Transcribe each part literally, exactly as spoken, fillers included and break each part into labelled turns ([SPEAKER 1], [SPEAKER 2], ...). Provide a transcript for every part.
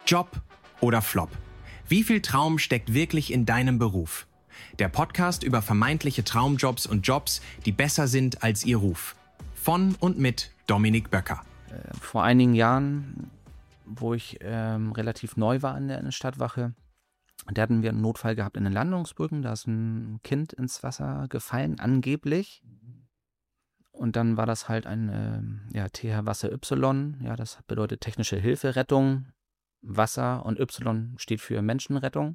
[SPEAKER 1] Job oder Flop? Wie viel Traum steckt wirklich in deinem Beruf? Der Podcast über vermeintliche Traumjobs und Jobs, die besser sind als ihr Ruf. Von und mit Dominik Böcker.
[SPEAKER 2] Vor einigen Jahren, wo ich ähm, relativ neu war in der, in der Stadtwache, da hatten wir einen Notfall gehabt in den Landungsbrücken. Da ist ein Kind ins Wasser gefallen, angeblich. Und dann war das halt ein äh, ja, T H Wasser Y. Ja, das bedeutet technische Hilfe, Rettung, Wasser, und Y steht für Menschenrettung.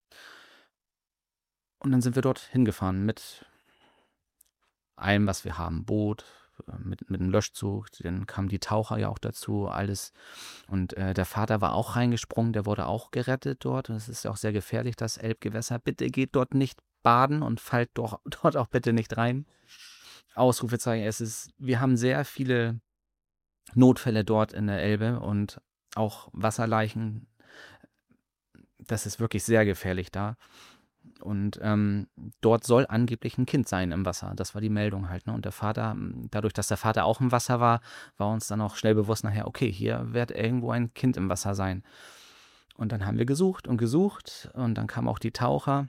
[SPEAKER 2] Und dann sind wir dort hingefahren mit allem, was wir haben. Boot, mit, mit einem Löschzug, dann kamen die Taucher ja auch dazu, alles. Und äh, der Vater war auch reingesprungen, der wurde auch gerettet dort. Und es ist ja auch sehr gefährlich, das Elbgewässer. Bitte geht dort nicht baden und fallt doch, dort auch bitte nicht rein. Ausrufezeichen, es ist, wir haben sehr viele Notfälle dort in der Elbe und auch Wasserleichen. Das ist wirklich sehr gefährlich da. Und ähm, dort soll angeblich ein Kind sein im Wasser. Das war die Meldung halt. Ne? Und der Vater, dadurch, dass der Vater auch im Wasser war, war uns dann auch schnell bewusst nachher, okay, hier wird irgendwo ein Kind im Wasser sein. Und dann haben wir gesucht und gesucht und dann kamen auch die Taucher.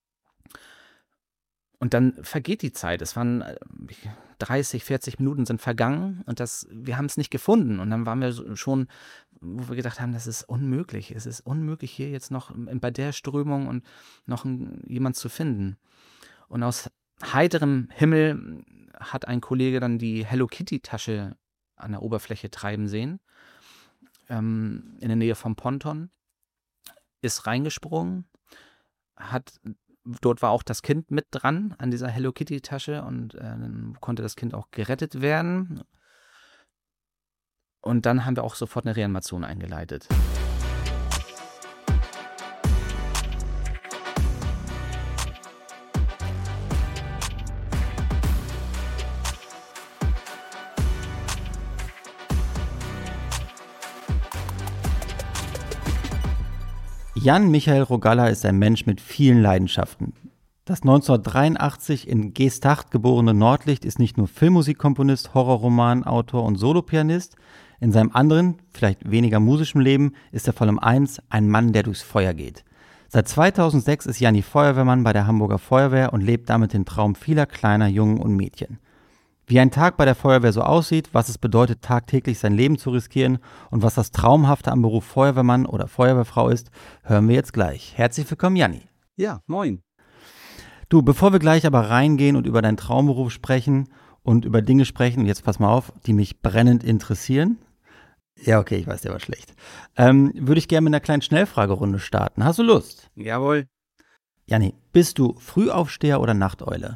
[SPEAKER 2] Und dann vergeht die Zeit. Es waren dreißig, vierzig Minuten sind vergangen und das, wir haben es nicht gefunden. Und dann waren wir schon, wo wir gedacht haben, das ist unmöglich. Es ist unmöglich, hier jetzt noch bei der Strömung und noch ein, jemand zu finden. Und aus heiterem Himmel hat ein Kollege dann die Hello Kitty-Tasche an der Oberfläche treiben sehen, ähm, in der Nähe vom Ponton, ist reingesprungen, hat... Dort war auch das Kind mit dran an dieser Hello Kitty-Tasche und äh, dann konnte das Kind auch gerettet werden. Und dann haben wir auch sofort eine Reanimation eingeleitet.
[SPEAKER 3] Jan Michael Rogalla ist ein Mensch mit vielen Leidenschaften. Das neunzehnhundertdreiundachtzig in Geesthacht geborene Nordlicht ist nicht nur Filmmusikkomponist, Horrorromanautor und Solopianist. In seinem anderen, vielleicht weniger musischem Leben ist er vor allem eins, ein Mann, der durchs Feuer geht. Seit zweitausendsechs ist Janni Feuerwehrmann bei der Hamburger Feuerwehr und lebt damit den Traum vieler kleiner Jungen und Mädchen. Wie ein Tag bei der Feuerwehr so aussieht, was es bedeutet, tagtäglich sein Leben zu riskieren und was das Traumhafte am Beruf Feuerwehrmann oder Feuerwehrfrau ist, hören wir jetzt gleich. Herzlich willkommen, Janni.
[SPEAKER 4] Ja, moin.
[SPEAKER 3] Du, bevor wir gleich aber reingehen und über deinen Traumberuf sprechen und über Dinge sprechen, jetzt pass mal auf, die mich brennend interessieren. Ja, okay, ich weiß, der war schlecht. Ähm, würde ich gerne mit einer kleinen Schnellfragerunde starten. Hast du Lust?
[SPEAKER 4] Jawohl.
[SPEAKER 3] Janni, bist du Frühaufsteher oder Nachteule?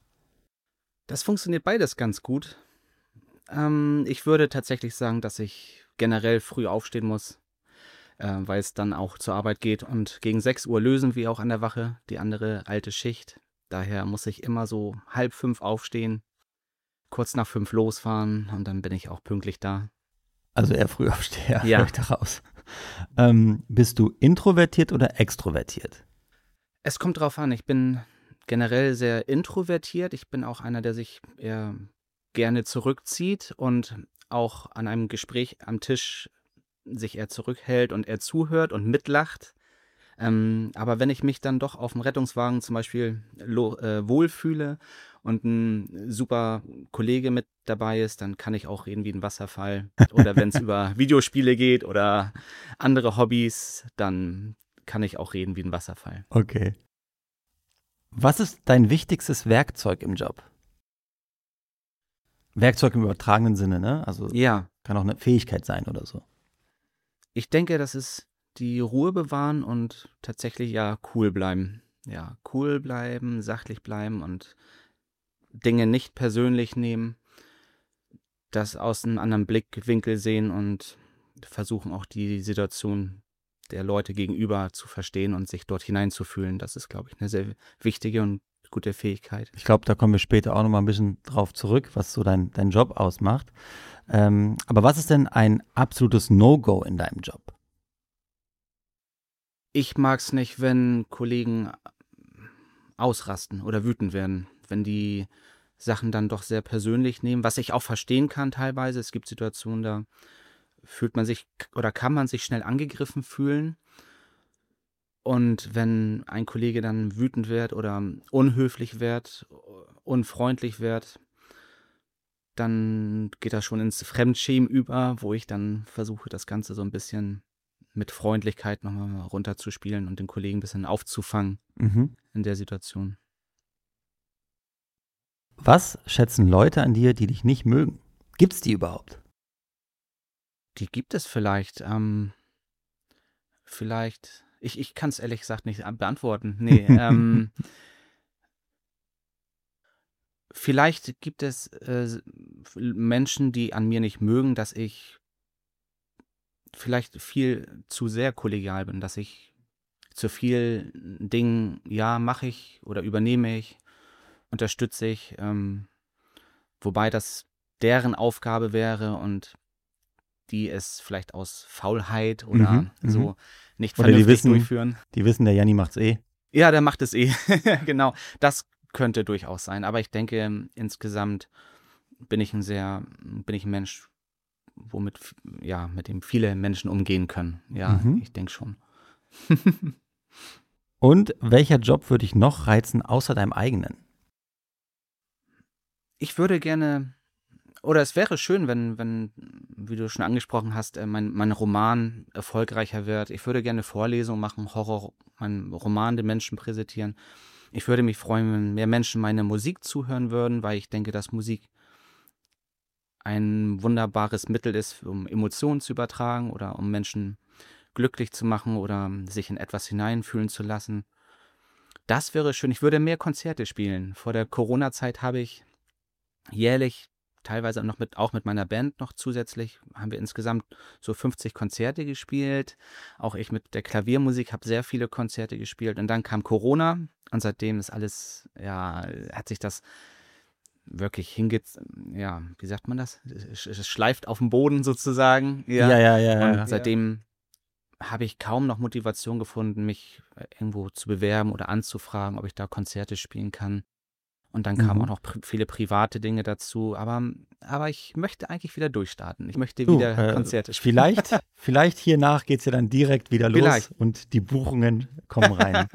[SPEAKER 2] Das funktioniert beides ganz gut. Ähm, ich würde tatsächlich sagen, dass ich generell früh aufstehen muss, äh, weil es dann auch zur Arbeit geht. Und gegen sechs Uhr lösen wir auch an der Wache die andere alte Schicht. Daher muss ich immer so halb fünf aufstehen, kurz nach fünf losfahren und dann bin ich auch pünktlich da.
[SPEAKER 3] Also eher Frühaufsteher,
[SPEAKER 2] ja.
[SPEAKER 3] Höre ich daraus. Ähm, bist du introvertiert oder extrovertiert?
[SPEAKER 2] Es kommt drauf an, ich bin generell sehr introvertiert. Ich bin auch einer, der sich eher gerne zurückzieht und auch an einem Gespräch am Tisch sich eher zurückhält und eher zuhört und mitlacht. Ähm, aber wenn ich mich dann doch auf dem Rettungswagen zum Beispiel lo- äh, wohlfühle und ein super Kollege mit dabei ist, dann kann ich auch reden wie ein Wasserfall. Oder wenn es über Videospiele geht oder andere Hobbys, dann kann ich auch reden wie ein Wasserfall.
[SPEAKER 3] Okay. Was ist dein wichtigstes Werkzeug im Job? Werkzeug im übertragenen Sinne, ne? Also
[SPEAKER 2] Ja.
[SPEAKER 3] Kann auch eine Fähigkeit sein oder so.
[SPEAKER 2] Ich denke, das ist die Ruhe bewahren und tatsächlich ja cool bleiben. Ja, cool bleiben, sachlich bleiben und Dinge nicht persönlich nehmen, das aus einem anderen Blickwinkel sehen und versuchen auch die Situation der Leute gegenüber zu verstehen und sich dort hineinzufühlen. Das ist, glaube ich, eine sehr wichtige und gute Fähigkeit.
[SPEAKER 3] Ich glaube, da kommen wir später auch noch mal ein bisschen drauf zurück, was so dein, dein Job ausmacht. Ähm, aber was ist denn ein absolutes No-Go in deinem Job?
[SPEAKER 2] Ich mag es nicht, wenn Kollegen ausrasten oder wütend werden, wenn die Sachen dann doch sehr persönlich nehmen, was ich auch verstehen kann teilweise. Es gibt Situationen, da fühlt man sich oder kann man sich schnell angegriffen fühlen. Und wenn ein Kollege dann wütend wird oder unhöflich wird, unfreundlich wird, dann geht das schon ins Fremdschämen über, wo ich dann versuche, das Ganze so ein bisschen mit Freundlichkeit nochmal runterzuspielen und den Kollegen ein bisschen aufzufangen
[SPEAKER 3] Mhm.
[SPEAKER 2] in der Situation.
[SPEAKER 3] Was schätzen Leute an dir, die dich nicht mögen? Gibt's die überhaupt?
[SPEAKER 2] Die gibt es vielleicht. Ähm, vielleicht, ich, ich kann es ehrlich gesagt nicht beantworten. Nee, ähm, vielleicht gibt es äh, Menschen, die an mir nicht mögen, dass ich vielleicht viel zu sehr kollegial bin, dass ich zu viel Dingen, ja, mache ich oder übernehme ich, unterstütze ich, ähm, wobei das deren Aufgabe wäre und die es vielleicht aus Faulheit oder
[SPEAKER 3] Mhm, mhm.
[SPEAKER 2] so nicht
[SPEAKER 3] Oder die
[SPEAKER 2] vernünftig
[SPEAKER 3] wissen-
[SPEAKER 2] durchführen.
[SPEAKER 3] Die wissen, der Janni macht's eh.
[SPEAKER 2] Ja, der macht es eh. Genau, das könnte durchaus sein. Aber ich denke, ähm, insgesamt bin ich ein sehr, bin ich ein Mensch, womit, f- ja, mit dem viele Menschen umgehen können. Ja,
[SPEAKER 3] Mhm.
[SPEAKER 2] ich denke schon.
[SPEAKER 3] Und welcher Job würde dich noch reizen, außer deinem eigenen?
[SPEAKER 2] Ich würde gerne, oder es wäre schön, wenn, wenn, wie du schon angesprochen hast, äh, mein, mein Roman erfolgreicher wird. Ich würde gerne Vorlesungen machen, Horror, meinen Roman den Menschen präsentieren. Ich würde mich freuen, wenn mehr Menschen meine Musik zuhören würden, weil ich denke, dass Musik ein wunderbares Mittel ist, um Emotionen zu übertragen oder um Menschen glücklich zu machen oder sich in etwas hineinfühlen zu lassen. Das wäre schön. Ich würde mehr Konzerte spielen. Vor der Corona-Zeit habe ich jährlich, teilweise noch mit, auch mit meiner Band noch zusätzlich, haben wir insgesamt so fünfzig Konzerte gespielt. Auch ich mit der Klaviermusik habe sehr viele Konzerte gespielt. Und dann kam Corona und seitdem ist alles, ja, hat sich das wirklich hinge... Ja, wie sagt man das? Es, es schleift auf dem Boden sozusagen.
[SPEAKER 3] ja, ja. ja,
[SPEAKER 2] Und
[SPEAKER 3] ja.
[SPEAKER 2] seitdem habe ich kaum noch Motivation gefunden, mich äh, irgendwo zu bewerben oder anzufragen, ob ich da Konzerte spielen kann. Und dann kamen
[SPEAKER 3] Mhm.
[SPEAKER 2] auch noch pri viele private Dinge dazu. Aber, aber ich möchte eigentlich wieder durchstarten. Ich möchte
[SPEAKER 3] Du,
[SPEAKER 2] wieder
[SPEAKER 3] äh,
[SPEAKER 2] Konzerte spielen.
[SPEAKER 3] Vielleicht, vielleicht hiernach geht's ja dann direkt wieder los
[SPEAKER 2] Vielleicht.
[SPEAKER 3] und die Buchungen kommen rein.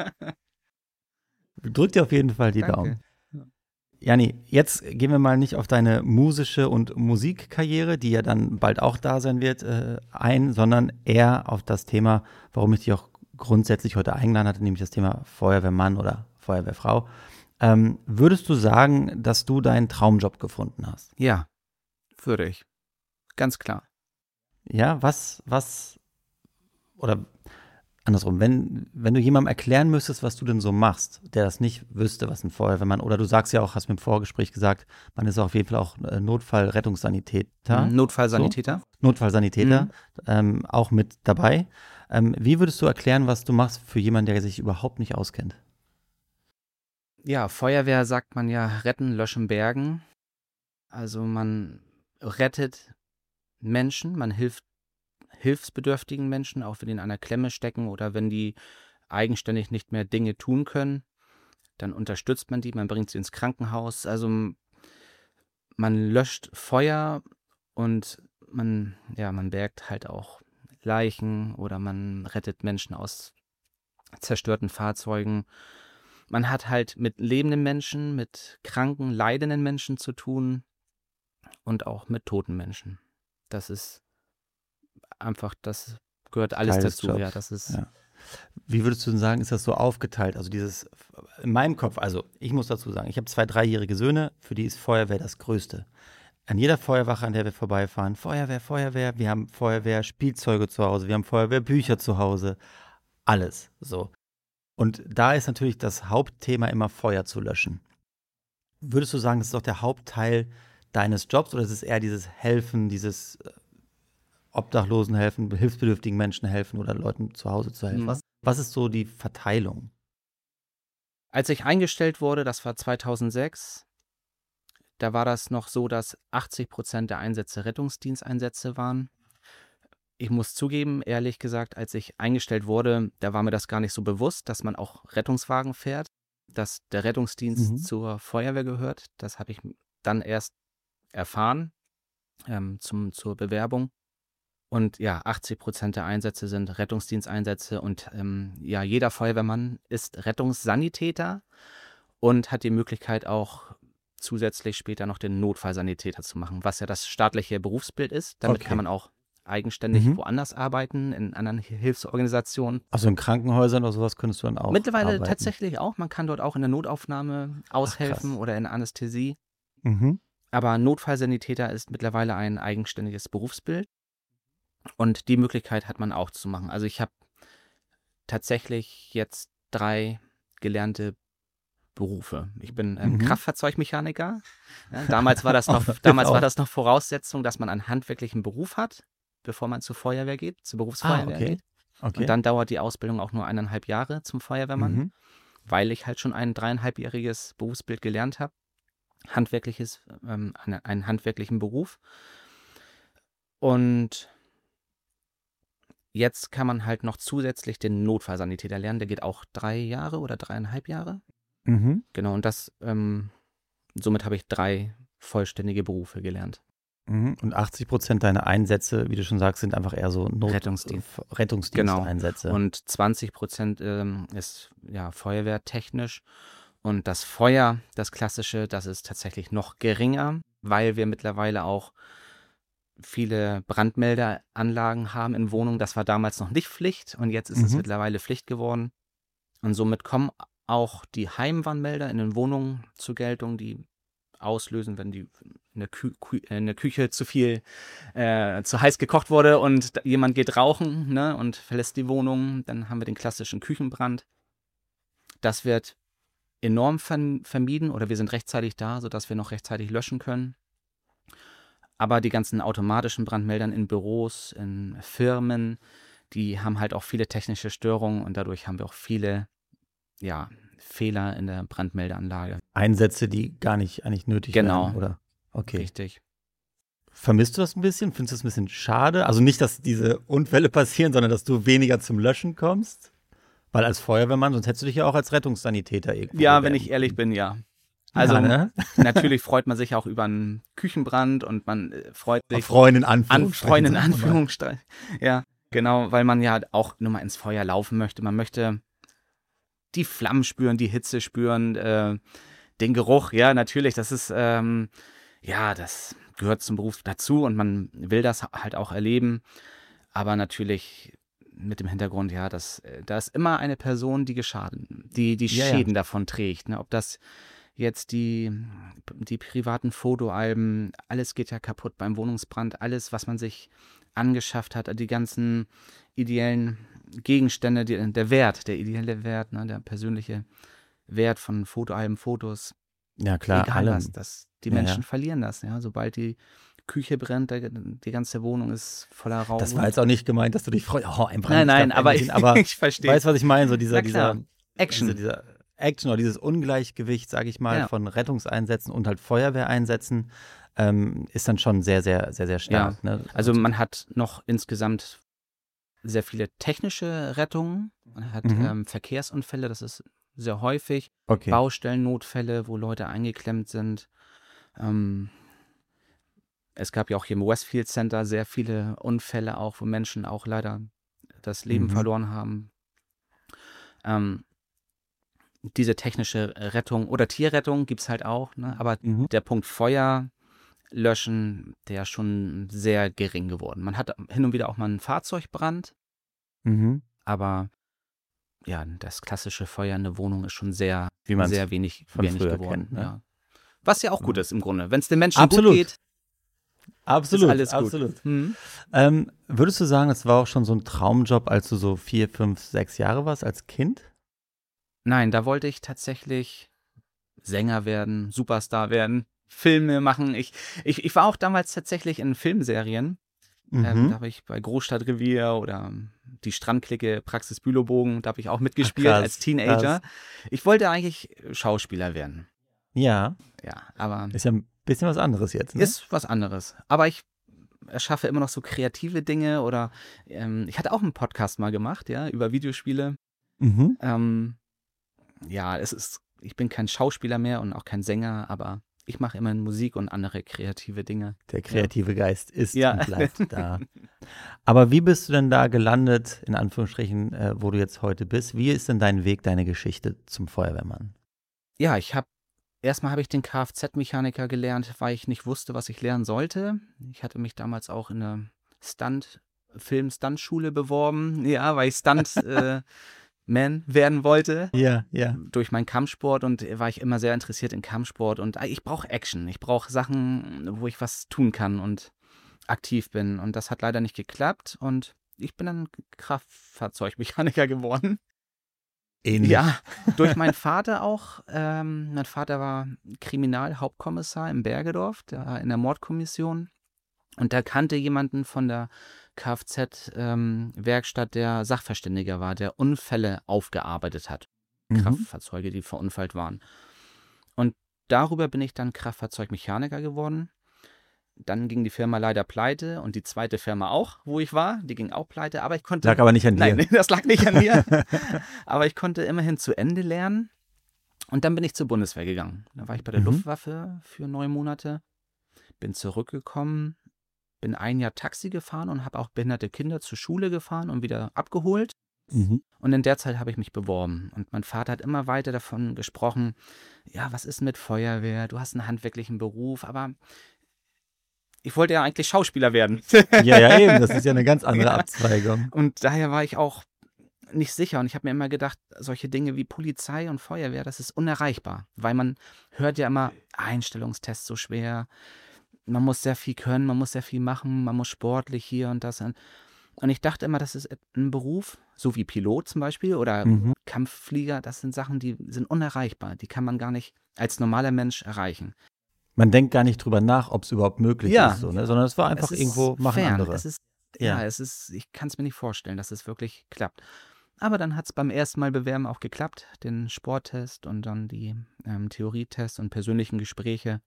[SPEAKER 3] Drück dir auf jeden Fall die
[SPEAKER 2] Danke.
[SPEAKER 3] Daumen. Janni, jetzt gehen wir mal nicht auf deine musische und Musikkarriere, die ja dann bald auch da sein wird, äh, ein, sondern eher auf das Thema, warum ich dich auch grundsätzlich heute eingeladen hatte, nämlich das Thema Feuerwehrmann oder Feuerwehrfrau. Ähm, würdest du sagen, dass du deinen Traumjob gefunden hast?
[SPEAKER 2] Ja, würde ich. Ganz klar.
[SPEAKER 3] Ja, was, was, oder andersrum, wenn, wenn du jemandem erklären müsstest, was du denn so machst, der das nicht wüsste, was ein Feuerwehrmann, oder du sagst ja auch, hast mir im Vorgespräch gesagt, man ist auf jeden Fall auch äh, Notfallrettungssanitäter.
[SPEAKER 2] Mhm, Notfallsanitäter.
[SPEAKER 3] Notfallsanitäter,
[SPEAKER 2] Mhm.
[SPEAKER 3] ähm, auch mit dabei. Ähm, wie würdest du erklären, was du machst für jemanden, der sich überhaupt nicht auskennt?
[SPEAKER 2] Ja, Feuerwehr sagt man ja retten, löschen, bergen. Also man rettet Menschen, man hilft hilfsbedürftigen Menschen, auch wenn die in einer Klemme stecken oder wenn die eigenständig nicht mehr Dinge tun können, dann unterstützt man die, man bringt sie ins Krankenhaus. Also m- man löscht Feuer und man, ja, man bergt halt auch Leichen oder man rettet Menschen aus zerstörten Fahrzeugen. Man hat halt mit lebenden Menschen, mit kranken, leidenden Menschen zu tun und auch mit toten Menschen. Das ist einfach, das gehört alles
[SPEAKER 3] Teil des
[SPEAKER 2] dazu.
[SPEAKER 3] Jobs.
[SPEAKER 2] Ja, das ist,
[SPEAKER 3] Ja. Wie würdest du denn sagen, ist das so aufgeteilt? Also dieses, in meinem Kopf, also ich muss dazu sagen, ich habe zwei dreijährige Söhne, für die ist Feuerwehr das Größte. An jeder Feuerwache, an der wir vorbeifahren, Feuerwehr, Feuerwehr, wir haben Feuerwehr-Spielzeuge zu Hause, wir haben Feuerwehrbücher zu Hause, alles so. Und da ist natürlich das Hauptthema immer Feuer zu löschen. Würdest du sagen, das ist doch der Hauptteil deines Jobs oder ist es eher dieses Helfen, dieses äh, Obdachlosen helfen, hilfsbedürftigen Menschen helfen oder Leuten zu Hause zu helfen?
[SPEAKER 2] Mhm.
[SPEAKER 3] Was, was ist so die Verteilung?
[SPEAKER 2] als ich eingestellt wurde, das war zweitausendsechs, da war das noch so, dass achtzig Prozent der Einsätze Rettungsdiensteinsätze waren. Ich muss zugeben, ehrlich gesagt, als ich eingestellt wurde, da war mir das gar nicht so bewusst, dass man auch Rettungswagen fährt, dass der Rettungsdienst
[SPEAKER 3] Mhm.
[SPEAKER 2] zur Feuerwehr gehört. Das habe ich dann erst erfahren, ähm, zum, zur Bewerbung. Und ja, achtzig Prozent der Einsätze sind Rettungsdiensteinsätze und ähm, ja, jeder Feuerwehrmann ist Rettungssanitäter und hat die Möglichkeit auch zusätzlich später noch den Notfallsanitäter zu machen, was ja das staatliche Berufsbild ist. Damit
[SPEAKER 3] Okay.
[SPEAKER 2] kann man auch eigenständig
[SPEAKER 3] Mhm.
[SPEAKER 2] woanders arbeiten, in anderen Hilfsorganisationen.
[SPEAKER 3] Also in Krankenhäusern oder sowas könntest du dann auch
[SPEAKER 2] Mittlerweile
[SPEAKER 3] arbeiten.
[SPEAKER 2] tatsächlich auch. Man kann dort auch in der Notaufnahme aushelfen
[SPEAKER 3] krass.
[SPEAKER 2] oder in der Anästhesie.
[SPEAKER 3] Mhm.
[SPEAKER 2] Aber Notfallsanitäter ist mittlerweile ein eigenständiges Berufsbild. Und die Möglichkeit hat man auch zu machen. Also ich habe tatsächlich jetzt drei gelernte Berufe. Ich bin ähm,
[SPEAKER 3] Mhm.
[SPEAKER 2] Kraftfahrzeugmechaniker. Ja, damals war das noch,
[SPEAKER 3] Oh,
[SPEAKER 2] damals
[SPEAKER 3] auch.
[SPEAKER 2] war das noch Voraussetzung, dass man einen handwerklichen Beruf hat, bevor man zur Feuerwehr geht, zur
[SPEAKER 3] Ah,
[SPEAKER 2] Berufsfeuerwehr
[SPEAKER 3] okay.
[SPEAKER 2] geht.
[SPEAKER 3] Okay.
[SPEAKER 2] Und dann dauert die Ausbildung auch nur eineinhalb Jahre zum Feuerwehrmann,
[SPEAKER 3] Mhm.
[SPEAKER 2] weil ich halt schon ein dreieinhalbjähriges Berufsbild gelernt habe. Handwerkliches, ähm, einen, einen handwerklichen Beruf. Und jetzt kann man halt noch zusätzlich den Notfallsanitäter lernen. Der geht auch drei Jahre oder dreieinhalb Jahre.
[SPEAKER 3] Mhm.
[SPEAKER 2] Genau, und das, ähm, somit habe ich drei vollständige Berufe gelernt.
[SPEAKER 3] Mhm. Und achtzig Prozent deiner Einsätze, wie du schon sagst, sind einfach eher so Not
[SPEAKER 2] Rettungsdienst.
[SPEAKER 3] F- Rettungsdiensteinsätze.
[SPEAKER 2] Und zwanzig Prozent ähm, ist ja feuerwehrtechnisch. Und das Feuer, das klassische, das ist tatsächlich noch geringer, weil wir mittlerweile auch viele Brandmeldeanlagen haben in Wohnungen. Das war damals noch nicht Pflicht und jetzt ist es
[SPEAKER 3] Mhm.
[SPEAKER 2] mittlerweile Pflicht geworden. Und somit kommen auch die Heimwarnmelder in den Wohnungen zur Geltung, die auslösen, wenn die in der, Kü Kü in der Küche zu viel, äh, zu heiß gekocht wurde und da- jemand geht rauchen, ne, und verlässt die Wohnung. Dann haben wir den klassischen Küchenbrand. Das wird enorm verm- vermieden oder wir sind rechtzeitig da, sodass wir noch rechtzeitig löschen können. Aber die ganzen automatischen Brandmeldern in Büros, in Firmen, die haben halt auch viele technische Störungen und dadurch haben wir auch viele, ja, Fehler in der Brandmeldeanlage.
[SPEAKER 3] Einsätze, die gar nicht eigentlich nötig
[SPEAKER 2] Genau.
[SPEAKER 3] wären, oder? Okay.
[SPEAKER 2] Richtig.
[SPEAKER 3] Vermisst du das ein bisschen? Findest du das ein bisschen schade? Also nicht, dass diese Unfälle passieren, sondern dass du weniger zum Löschen kommst? Weil als Feuerwehrmann, sonst hättest du dich ja auch als Rettungssanitäter irgendwo
[SPEAKER 2] Ja, wenn
[SPEAKER 3] bewerben
[SPEAKER 2] ich ehrlich
[SPEAKER 3] können.
[SPEAKER 2] bin, ja. Also
[SPEAKER 3] ja, ne?
[SPEAKER 2] natürlich freut man sich auch über einen Küchenbrand und man äh, freut sich
[SPEAKER 3] Freundin
[SPEAKER 2] an
[SPEAKER 3] Anführungsstrichen.
[SPEAKER 2] Freunde in
[SPEAKER 3] sagen wir mal.
[SPEAKER 2] Anführungsstrichen. Ja, genau, weil man ja auch nur mal ins Feuer laufen möchte. Man möchte die Flammen spüren, die Hitze spüren, äh, den Geruch. Ja, natürlich, das ist, ähm, ja, das gehört zum Beruf dazu und man will das halt auch erleben. Aber natürlich mit dem Hintergrund, ja, dass äh, da ist immer eine Person, die geschaden, die die
[SPEAKER 3] Ja, ja.
[SPEAKER 2] Schäden davon trägt. Ne? Ob das jetzt die, die privaten Fotoalben, alles geht ja kaputt beim Wohnungsbrand, alles, was man sich angeschafft hat, die ganzen ideellen Gegenstände, die, der Wert, der ideelle Wert, ne, der persönliche Wert von Fotoalben, Fotos,
[SPEAKER 3] Ja, klar,
[SPEAKER 2] egal
[SPEAKER 3] allem.
[SPEAKER 2] was, das, die
[SPEAKER 3] Ja,
[SPEAKER 2] Menschen
[SPEAKER 3] ja.
[SPEAKER 2] verlieren das, ja, sobald die Küche brennt, der, die ganze Wohnung ist voller Rauch.
[SPEAKER 3] Das war jetzt auch nicht gemeint, dass du dich freust. Oh, ein Brand.
[SPEAKER 2] Nein, nein,
[SPEAKER 3] darf
[SPEAKER 2] aber
[SPEAKER 3] endlich
[SPEAKER 2] ich,
[SPEAKER 3] hin. Aber
[SPEAKER 2] ich verstehe.
[SPEAKER 3] weißt du, was ich meine? So dieser,
[SPEAKER 2] Na klar.
[SPEAKER 3] dieser
[SPEAKER 2] Action.
[SPEAKER 3] Diese, dieser Action oder dieses Ungleichgewicht, sage ich mal,
[SPEAKER 2] Ja.
[SPEAKER 3] von Rettungseinsätzen und halt Feuerwehreinsätzen ähm, ist dann schon sehr, sehr, sehr, sehr stark. Ne?
[SPEAKER 2] Also man hat noch insgesamt sehr viele technische Rettungen, man hat
[SPEAKER 3] Mhm.
[SPEAKER 2] ähm, Verkehrsunfälle, das ist sehr häufig,
[SPEAKER 3] okay.
[SPEAKER 2] Baustellennotfälle, wo Leute eingeklemmt sind. Ähm, es gab ja auch hier im Westfield Center sehr viele Unfälle auch, wo Menschen auch leider das Leben
[SPEAKER 3] Mhm.
[SPEAKER 2] verloren haben. Ähm, diese technische Rettung oder Tierrettung gibt es halt auch, ne? Aber
[SPEAKER 3] Mhm.
[SPEAKER 2] der Punkt Feuer löschen, der ist schon sehr gering geworden. Man hat hin und wieder auch mal einen Fahrzeugbrand,
[SPEAKER 3] Mhm.
[SPEAKER 2] aber ja, das klassische Feuer in der Wohnung ist schon sehr,
[SPEAKER 3] Wie man's
[SPEAKER 2] sehr wenig,
[SPEAKER 3] von
[SPEAKER 2] wenig
[SPEAKER 3] früher
[SPEAKER 2] geworden.
[SPEAKER 3] kennt, ne?
[SPEAKER 2] Ja. Was ja auch gut
[SPEAKER 3] Mhm.
[SPEAKER 2] ist im Grunde. Wenn es den Menschen
[SPEAKER 3] Absolut.
[SPEAKER 2] gut geht,
[SPEAKER 3] Absolut,
[SPEAKER 2] ist alles gut.
[SPEAKER 3] absolut.
[SPEAKER 2] Mhm.
[SPEAKER 3] Ähm, würdest du sagen, es war auch schon so ein Traumjob, als du so vier, fünf, sechs Jahre warst als Kind?
[SPEAKER 2] Nein, da wollte ich tatsächlich Sänger werden, Superstar werden, Filme machen. Ich, ich, ich war auch damals tatsächlich in Filmserien.
[SPEAKER 3] Mhm.
[SPEAKER 2] Ähm, da habe ich bei Großstadtrevier oder die Strandklicke, Praxis Bülowbogen, da habe ich auch mitgespielt
[SPEAKER 3] Ach, krass,
[SPEAKER 2] als Teenager.
[SPEAKER 3] krass.
[SPEAKER 2] Ich wollte eigentlich Schauspieler werden.
[SPEAKER 3] Ja,
[SPEAKER 2] Ja, aber
[SPEAKER 3] ist ja ein bisschen was anderes jetzt. Ne?
[SPEAKER 2] ist was anderes. Aber ich erschaffe immer noch so kreative Dinge oder ähm, ich hatte auch einen Podcast mal gemacht, ja, über Videospiele.
[SPEAKER 3] Mhm.
[SPEAKER 2] Ähm, ja, es ist, ich bin kein Schauspieler mehr und auch kein Sänger, aber ich mache immerhin Musik und andere kreative Dinge.
[SPEAKER 3] Der kreative ja. Geist ist
[SPEAKER 2] ja.
[SPEAKER 3] und bleibt da. Aber wie bist du denn da gelandet, in Anführungsstrichen, äh, wo du jetzt heute bist? Wie ist denn dein Weg, deine Geschichte zum Feuerwehrmann?
[SPEAKER 2] Ja, ich habe, erstmal habe ich den Kfz-Mechaniker gelernt, weil ich nicht wusste, was ich lernen sollte. Ich hatte mich damals auch in eine Stunt, Film-Stunt-Schule beworben, ja, weil ich Stunt äh, Man werden wollte.
[SPEAKER 3] Ja, ja.
[SPEAKER 2] Durch meinen Kampfsport und war ich immer sehr interessiert in Kampfsport und ich brauche Action. Ich brauche Sachen, wo ich was tun kann und aktiv bin. Und das hat leider nicht geklappt und ich bin dann Kraftfahrzeugmechaniker geworden.
[SPEAKER 3] Ähnlich.
[SPEAKER 2] Ja, durch meinen Vater auch. Ähm, mein Vater war Kriminalhauptkommissar in Bergedorf, der, in der Mordkommission. Und der kannte jemanden von der Kfz-Werkstatt, ähm, der Sachverständiger war, der Unfälle aufgearbeitet hat. Mhm. Kraftfahrzeuge, die verunfallt waren. Und darüber bin ich dann Kraftfahrzeugmechaniker geworden. Dann ging die Firma leider pleite und die zweite Firma auch, wo ich war, die ging auch pleite. Aber ich konnte...
[SPEAKER 3] Lag aber nicht an dir.
[SPEAKER 2] Nein, das lag nicht an mir. Aber ich konnte immerhin zu Ende lernen. Und dann bin ich zur Bundeswehr gegangen. Da war ich bei der mhm. Luftwaffe für neun Monate. Bin zurückgekommen. Bin ein Jahr Taxi gefahren und habe auch behinderte Kinder zur Schule gefahren und wieder abgeholt. Mhm. Und in der Zeit habe ich mich beworben. Und mein Vater hat immer weiter davon gesprochen, ja, was ist mit Feuerwehr? Du hast einen handwerklichen Beruf, aber ich wollte ja eigentlich Schauspieler werden.
[SPEAKER 3] Ja, ja, eben. Das ist ja eine ganz andere ja. Abzweigung.
[SPEAKER 2] Und daher war ich auch nicht sicher. Und ich habe mir immer gedacht, solche Dinge wie Polizei und Feuerwehr, das ist unerreichbar. Weil man hört ja immer, Einstellungstest so schwer. Man muss sehr viel können, man muss sehr viel machen, man muss sportlich hier und das. Und ich dachte immer, das ist ein Beruf, so wie Pilot zum Beispiel oder mhm. Kampfflieger, das sind Sachen, die sind unerreichbar. Die kann man gar nicht als normaler Mensch erreichen.
[SPEAKER 3] Man denkt gar nicht drüber nach, ob es überhaupt möglich
[SPEAKER 2] ja.
[SPEAKER 3] ist, so, ne? Sondern es war einfach es irgendwo, machen
[SPEAKER 2] fern.
[SPEAKER 3] andere.
[SPEAKER 2] Es ist, ja. ja, es ist, ich kann es mir nicht vorstellen, dass es wirklich klappt. Aber dann hat es beim ersten Mal bewerben auch geklappt, den Sporttest und dann die ähm, Theorietests und persönlichen Gespräche.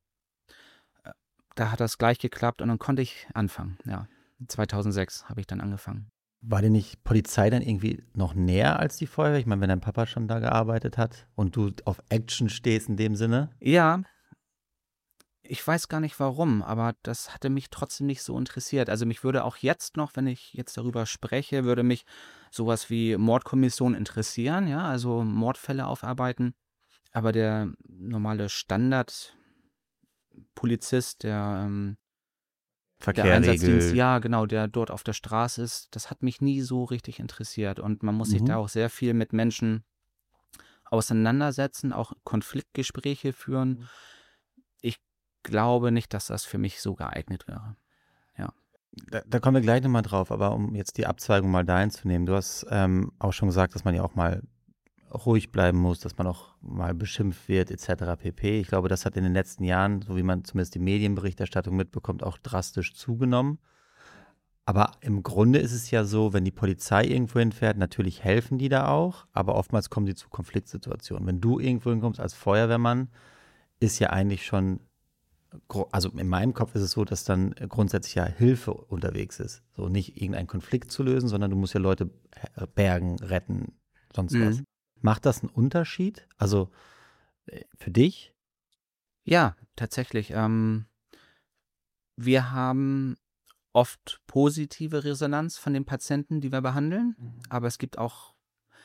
[SPEAKER 2] Da hat das gleich geklappt und dann konnte ich anfangen. Ja, zweitausendsechs habe ich dann angefangen.
[SPEAKER 3] War dir nicht Polizei dann irgendwie noch näher als die Feuerwehr? Ich meine, wenn dein Papa schon da gearbeitet hat und du auf Action stehst in dem Sinne?
[SPEAKER 2] Ja, ich weiß gar nicht warum, aber das hatte mich trotzdem nicht so interessiert. Also mich würde auch jetzt noch, wenn ich jetzt darüber spreche, würde mich sowas wie Mordkommission interessieren, ja, also Mordfälle aufarbeiten. Aber der normale Standard Polizist, der, ähm, der Einsatzdienst, ja genau, der dort auf der Straße ist, das hat mich nie so richtig interessiert und man muss mhm. sich da auch sehr viel mit Menschen auseinandersetzen, auch Konfliktgespräche führen. Ich glaube nicht, dass das für mich so geeignet wäre. Ja.
[SPEAKER 3] Da, da kommen wir gleich nochmal drauf, aber um jetzt die Abzweigung mal da einzunehmen, du hast ähm, auch schon gesagt, dass man ja auch mal ruhig bleiben muss, dass man auch mal beschimpft wird, et cetera pp. Ich glaube, das hat in den letzten Jahren, so wie man zumindest die Medienberichterstattung mitbekommt, auch drastisch zugenommen. Aber im Grunde ist es ja so, wenn die Polizei irgendwo hinfährt, natürlich helfen die da auch, aber oftmals kommen sie zu Konfliktsituationen. Wenn du irgendwo hinkommst als Feuerwehrmann, ist ja eigentlich schon, also in meinem Kopf ist es so, dass dann grundsätzlich ja Hilfe unterwegs ist. So nicht irgendeinen Konflikt zu lösen, sondern du musst ja Leute bergen, retten, sonst mhm. was. Macht das einen Unterschied? Also für dich?
[SPEAKER 2] Ja, tatsächlich. Ähm, wir haben oft positive Resonanz von den Patienten, die wir behandeln. Mhm. Aber es gibt auch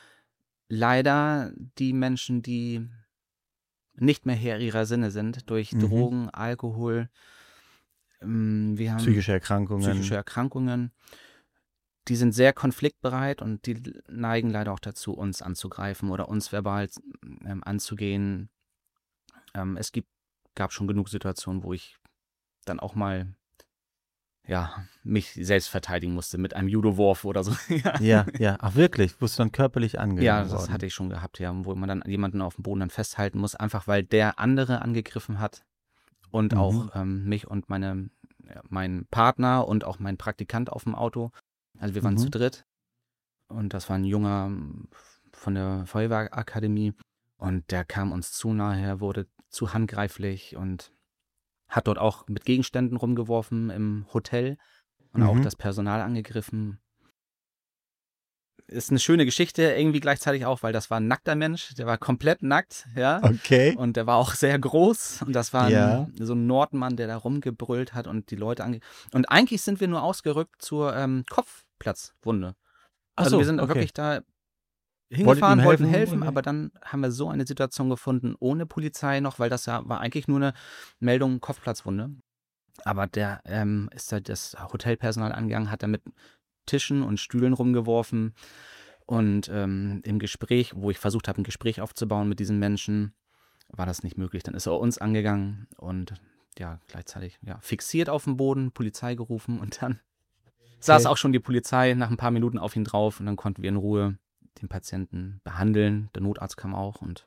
[SPEAKER 2] leider die Menschen, die nicht mehr Herr ihrer Sinne sind durch mhm. Drogen, Alkohol. Ähm, wir haben
[SPEAKER 3] psychische Erkrankungen.
[SPEAKER 2] Psychische Erkrankungen. Die sind sehr konfliktbereit und die neigen leider auch dazu, uns anzugreifen oder uns verbal ähm, anzugehen. Ähm, es gibt, gab schon genug Situationen, wo ich dann auch mal ja, mich selbst verteidigen musste mit einem Judo-Wurf oder so.
[SPEAKER 3] ja. ja, ja. Ach wirklich? Wurdest du dann körperlich angegangen
[SPEAKER 2] Ja, das
[SPEAKER 3] worden?
[SPEAKER 2] hatte ich schon gehabt, ja, wo man dann jemanden auf dem Boden dann festhalten muss, einfach weil der andere angegriffen hat und mhm. auch ähm, mich und meine, ja, meinen Partner und auch mein Praktikant auf dem Auto. Also wir waren mhm. zu dritt und das war ein Junger von der Feuerwehrakademie und der kam uns zu nahe, wurde zu handgreiflich und hat dort auch mit Gegenständen rumgeworfen im Hotel und mhm. auch das Personal angegriffen. ist eine schöne Geschichte irgendwie gleichzeitig auch, weil das war ein nackter Mensch, der war komplett nackt, ja.
[SPEAKER 3] Okay.
[SPEAKER 2] Und der war auch sehr groß und das war
[SPEAKER 3] Ja.
[SPEAKER 2] ein, so ein Nordmann, der da rumgebrüllt hat und die Leute ange... Und eigentlich sind wir nur ausgerückt zur ähm, Kopfplatzwunde.
[SPEAKER 3] Ach
[SPEAKER 2] Also
[SPEAKER 3] so,
[SPEAKER 2] wir sind
[SPEAKER 3] okay.
[SPEAKER 2] wirklich da
[SPEAKER 3] Wolltet
[SPEAKER 2] hingefahren,
[SPEAKER 3] ihm
[SPEAKER 2] wollten
[SPEAKER 3] helfen?
[SPEAKER 2] helfen, aber dann haben wir so eine Situation gefunden, ohne Polizei noch, weil das ja war eigentlich nur eine Meldung Kopfplatzwunde. Aber der ähm, ist da das Hotelpersonal angegangen, hat da mit Tischen und Stühlen rumgeworfen und ähm, im Gespräch, wo ich versucht habe, ein Gespräch aufzubauen mit diesen Menschen, war das nicht möglich. Dann ist er uns angegangen und ja, gleichzeitig ja, fixiert auf dem Boden, Polizei gerufen und dann saß auch schon die Polizei nach ein paar Minuten auf ihn drauf und dann konnten wir in Ruhe den Patienten behandeln. Der Notarzt kam auch und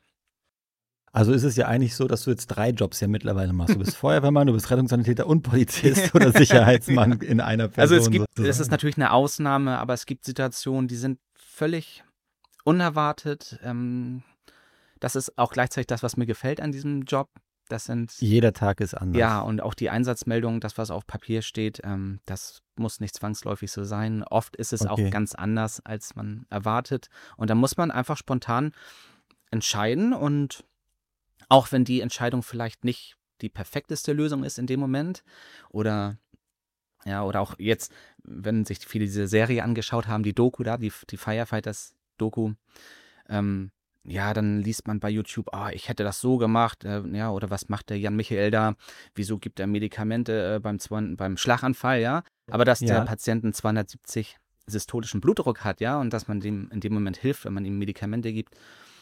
[SPEAKER 3] Also ist es ja eigentlich so, dass du jetzt drei Jobs ja mittlerweile machst. Du bist Feuerwehrmann, du bist Rettungssanitäter und Polizist oder Sicherheitsmann in einer Person.
[SPEAKER 2] Also es gibt,
[SPEAKER 3] sozusagen.
[SPEAKER 2] es ist natürlich eine Ausnahme, aber es gibt Situationen, die sind völlig unerwartet. Ähm, das ist auch gleichzeitig das, was mir gefällt an diesem Job. Das sind
[SPEAKER 3] Jeder Tag ist anders.
[SPEAKER 2] ja und auch die Einsatzmeldung, das, was auf Papier steht, ähm, das muss nicht zwangsläufig so sein. Oft ist es
[SPEAKER 3] Okay.
[SPEAKER 2] auch ganz anders, als man erwartet. Und da muss man einfach spontan entscheiden und auch wenn die Entscheidung vielleicht nicht die perfekteste Lösung ist in dem Moment oder ja, oder auch jetzt, wenn sich viele diese Serie angeschaut haben, die Doku da, die, die Firefighters-Doku, ähm, ja, dann liest man bei YouTube, ah, ich hätte das so gemacht, äh, ja, oder was macht der Jan Michael da, wieso gibt er Medikamente äh, beim, Zwan- beim Schlaganfall, ja, aber dass
[SPEAKER 3] Ja.
[SPEAKER 2] der Patient einen zweihundertsiebzig systolischen Blutdruck hat, ja, und dass man dem in dem Moment hilft, wenn man ihm Medikamente gibt.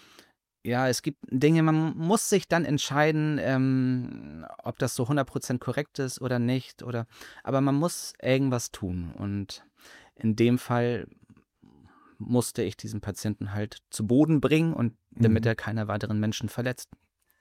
[SPEAKER 2] Ja, es gibt Dinge, man muss sich dann entscheiden, ähm, ob das so hundert Prozent korrekt ist oder nicht. Oder, aber man muss irgendwas tun. Und in dem Fall musste ich diesen Patienten halt zu Boden bringen, und damit
[SPEAKER 3] Mhm.
[SPEAKER 2] er keine weiteren Menschen verletzt.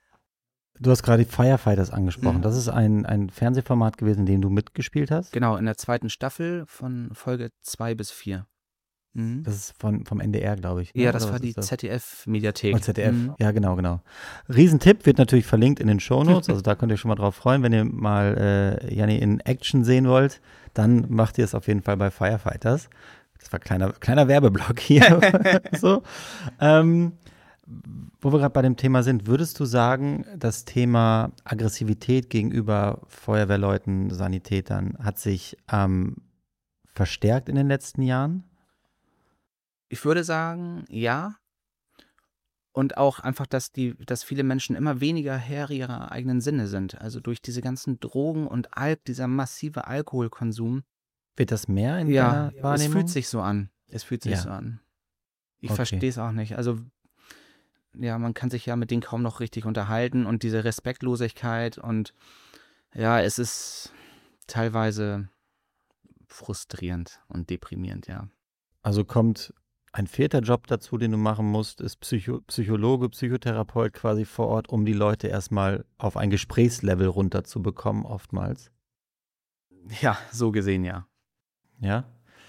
[SPEAKER 3] Du hast gerade die Firefighters angesprochen.
[SPEAKER 2] Mhm.
[SPEAKER 3] Das ist ein, ein Fernsehformat gewesen, in dem du mitgespielt hast.
[SPEAKER 2] Genau, in der zweiten Staffel von Folge zwei bis vier. Mhm.
[SPEAKER 3] Das ist von, vom N D R, glaube ich. ne?
[SPEAKER 2] Ja, das
[SPEAKER 3] Oder
[SPEAKER 2] war
[SPEAKER 3] was
[SPEAKER 2] die
[SPEAKER 3] ist das?
[SPEAKER 2] Z D F-Mediathek.
[SPEAKER 3] Oh, Z D F.
[SPEAKER 2] Mhm.
[SPEAKER 3] Ja, genau, genau. Riesentipp, wird natürlich verlinkt in den Shownotes. Also da könnt ihr schon mal drauf freuen. Wenn ihr mal äh, Janni in Action sehen wollt, dann macht ihr es auf jeden Fall bei Firefighters. Das war kleiner, kleiner Werbeblock hier. so. Ähm, wo wir gerade bei dem Thema sind, würdest du sagen, das Thema Aggressivität gegenüber Feuerwehrleuten, Sanitätern hat sich ähm, verstärkt in den letzten Jahren?
[SPEAKER 2] Ich würde sagen, ja. Und auch einfach, dass die, dass viele Menschen immer weniger Herr ihrer eigenen Sinne sind. Also durch diese ganzen Drogen und Al dieser massive Alkoholkonsum.
[SPEAKER 3] Wird das mehr in
[SPEAKER 2] Ja,
[SPEAKER 3] deiner
[SPEAKER 2] es
[SPEAKER 3] Wahrnehmung?
[SPEAKER 2] fühlt sich so an. Es fühlt sich
[SPEAKER 3] Ja.
[SPEAKER 2] so an. Ich
[SPEAKER 3] Okay.
[SPEAKER 2] verstehe es auch nicht. Also, ja, man kann sich ja mit denen kaum noch richtig unterhalten und diese Respektlosigkeit und ja, es ist teilweise frustrierend und deprimierend, ja.
[SPEAKER 3] Also kommt ein vierter Job dazu, den du machen musst, ist Psycho Psychologe, Psychotherapeut quasi vor Ort, um die Leute erstmal auf ein Gesprächslevel runterzubekommen, oftmals.
[SPEAKER 2] Ja, so gesehen, ja.
[SPEAKER 3] Ja.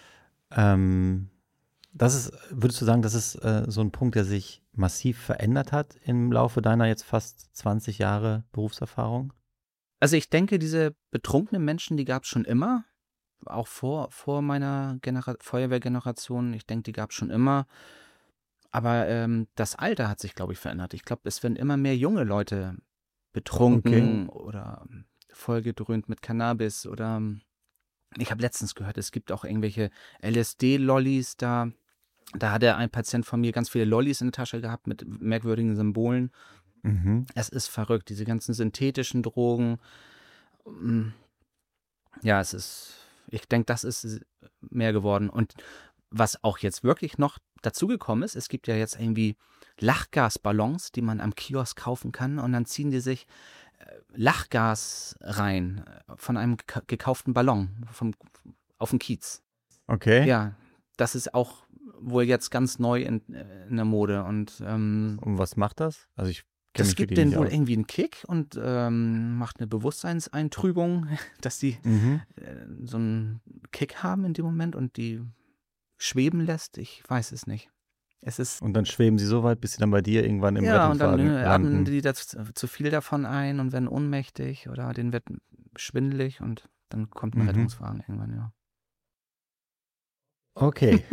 [SPEAKER 3] Ähm, das ist, würdest du sagen, das ist äh, so ein Punkt, der sich massiv verändert hat im Laufe deiner jetzt fast zwanzig Jahre Berufserfahrung?
[SPEAKER 2] Also ich denke, diese betrunkenen Menschen, die gab es schon immer. Auch vor, vor meiner Genera Feuerwehrgeneration. Ich denke, die gab es schon immer. Aber ähm, das Alter hat sich, glaube ich, verändert. Ich glaube, es werden immer mehr junge Leute betrunken oder ähm, vollgedröhnt mit Cannabis. Oder ähm, ich habe letztens gehört, es gibt auch irgendwelche L S D-Lollis da. Da hatte ein Patient von mir ganz viele Lollis in der Tasche gehabt mit merkwürdigen Symbolen.
[SPEAKER 3] Mhm.
[SPEAKER 2] Es ist verrückt, diese ganzen synthetischen Drogen. Mm, Ja, es ist, ich denke, das ist mehr geworden. Und was auch jetzt wirklich noch dazugekommen ist, es gibt ja jetzt irgendwie Lachgasballons, die man am Kiosk kaufen kann, und dann ziehen die sich äh, Lachgas rein äh, von einem geka- gekauften Ballon vom, auf den Kiez.
[SPEAKER 3] Okay.
[SPEAKER 2] Ja, das ist auch wohl jetzt ganz neu in, äh, in der Mode. Und ähm,
[SPEAKER 3] Und was macht das? Also ich kenne
[SPEAKER 2] das
[SPEAKER 3] mich
[SPEAKER 2] gibt
[SPEAKER 3] wirklich
[SPEAKER 2] denen
[SPEAKER 3] nicht
[SPEAKER 2] wohl
[SPEAKER 3] aus.
[SPEAKER 2] irgendwie einen Kick und ähm, macht eine Bewusstseinseintrübung, dass die
[SPEAKER 3] Mhm.
[SPEAKER 2] äh, so einen Kick haben in dem Moment und die schweben lässt. Ich weiß es nicht. Es ist,
[SPEAKER 3] Und dann schweben sie so weit, bis sie dann bei dir irgendwann im
[SPEAKER 2] ja, und dann
[SPEAKER 3] Rettungswagen
[SPEAKER 2] äh, atmen
[SPEAKER 3] landen.
[SPEAKER 2] die das zu viel davon ein und werden ohnmächtig oder denen wird schwindelig und dann kommt ein
[SPEAKER 3] Mhm.
[SPEAKER 2] Rettungswagen irgendwann, ja.
[SPEAKER 3] Okay.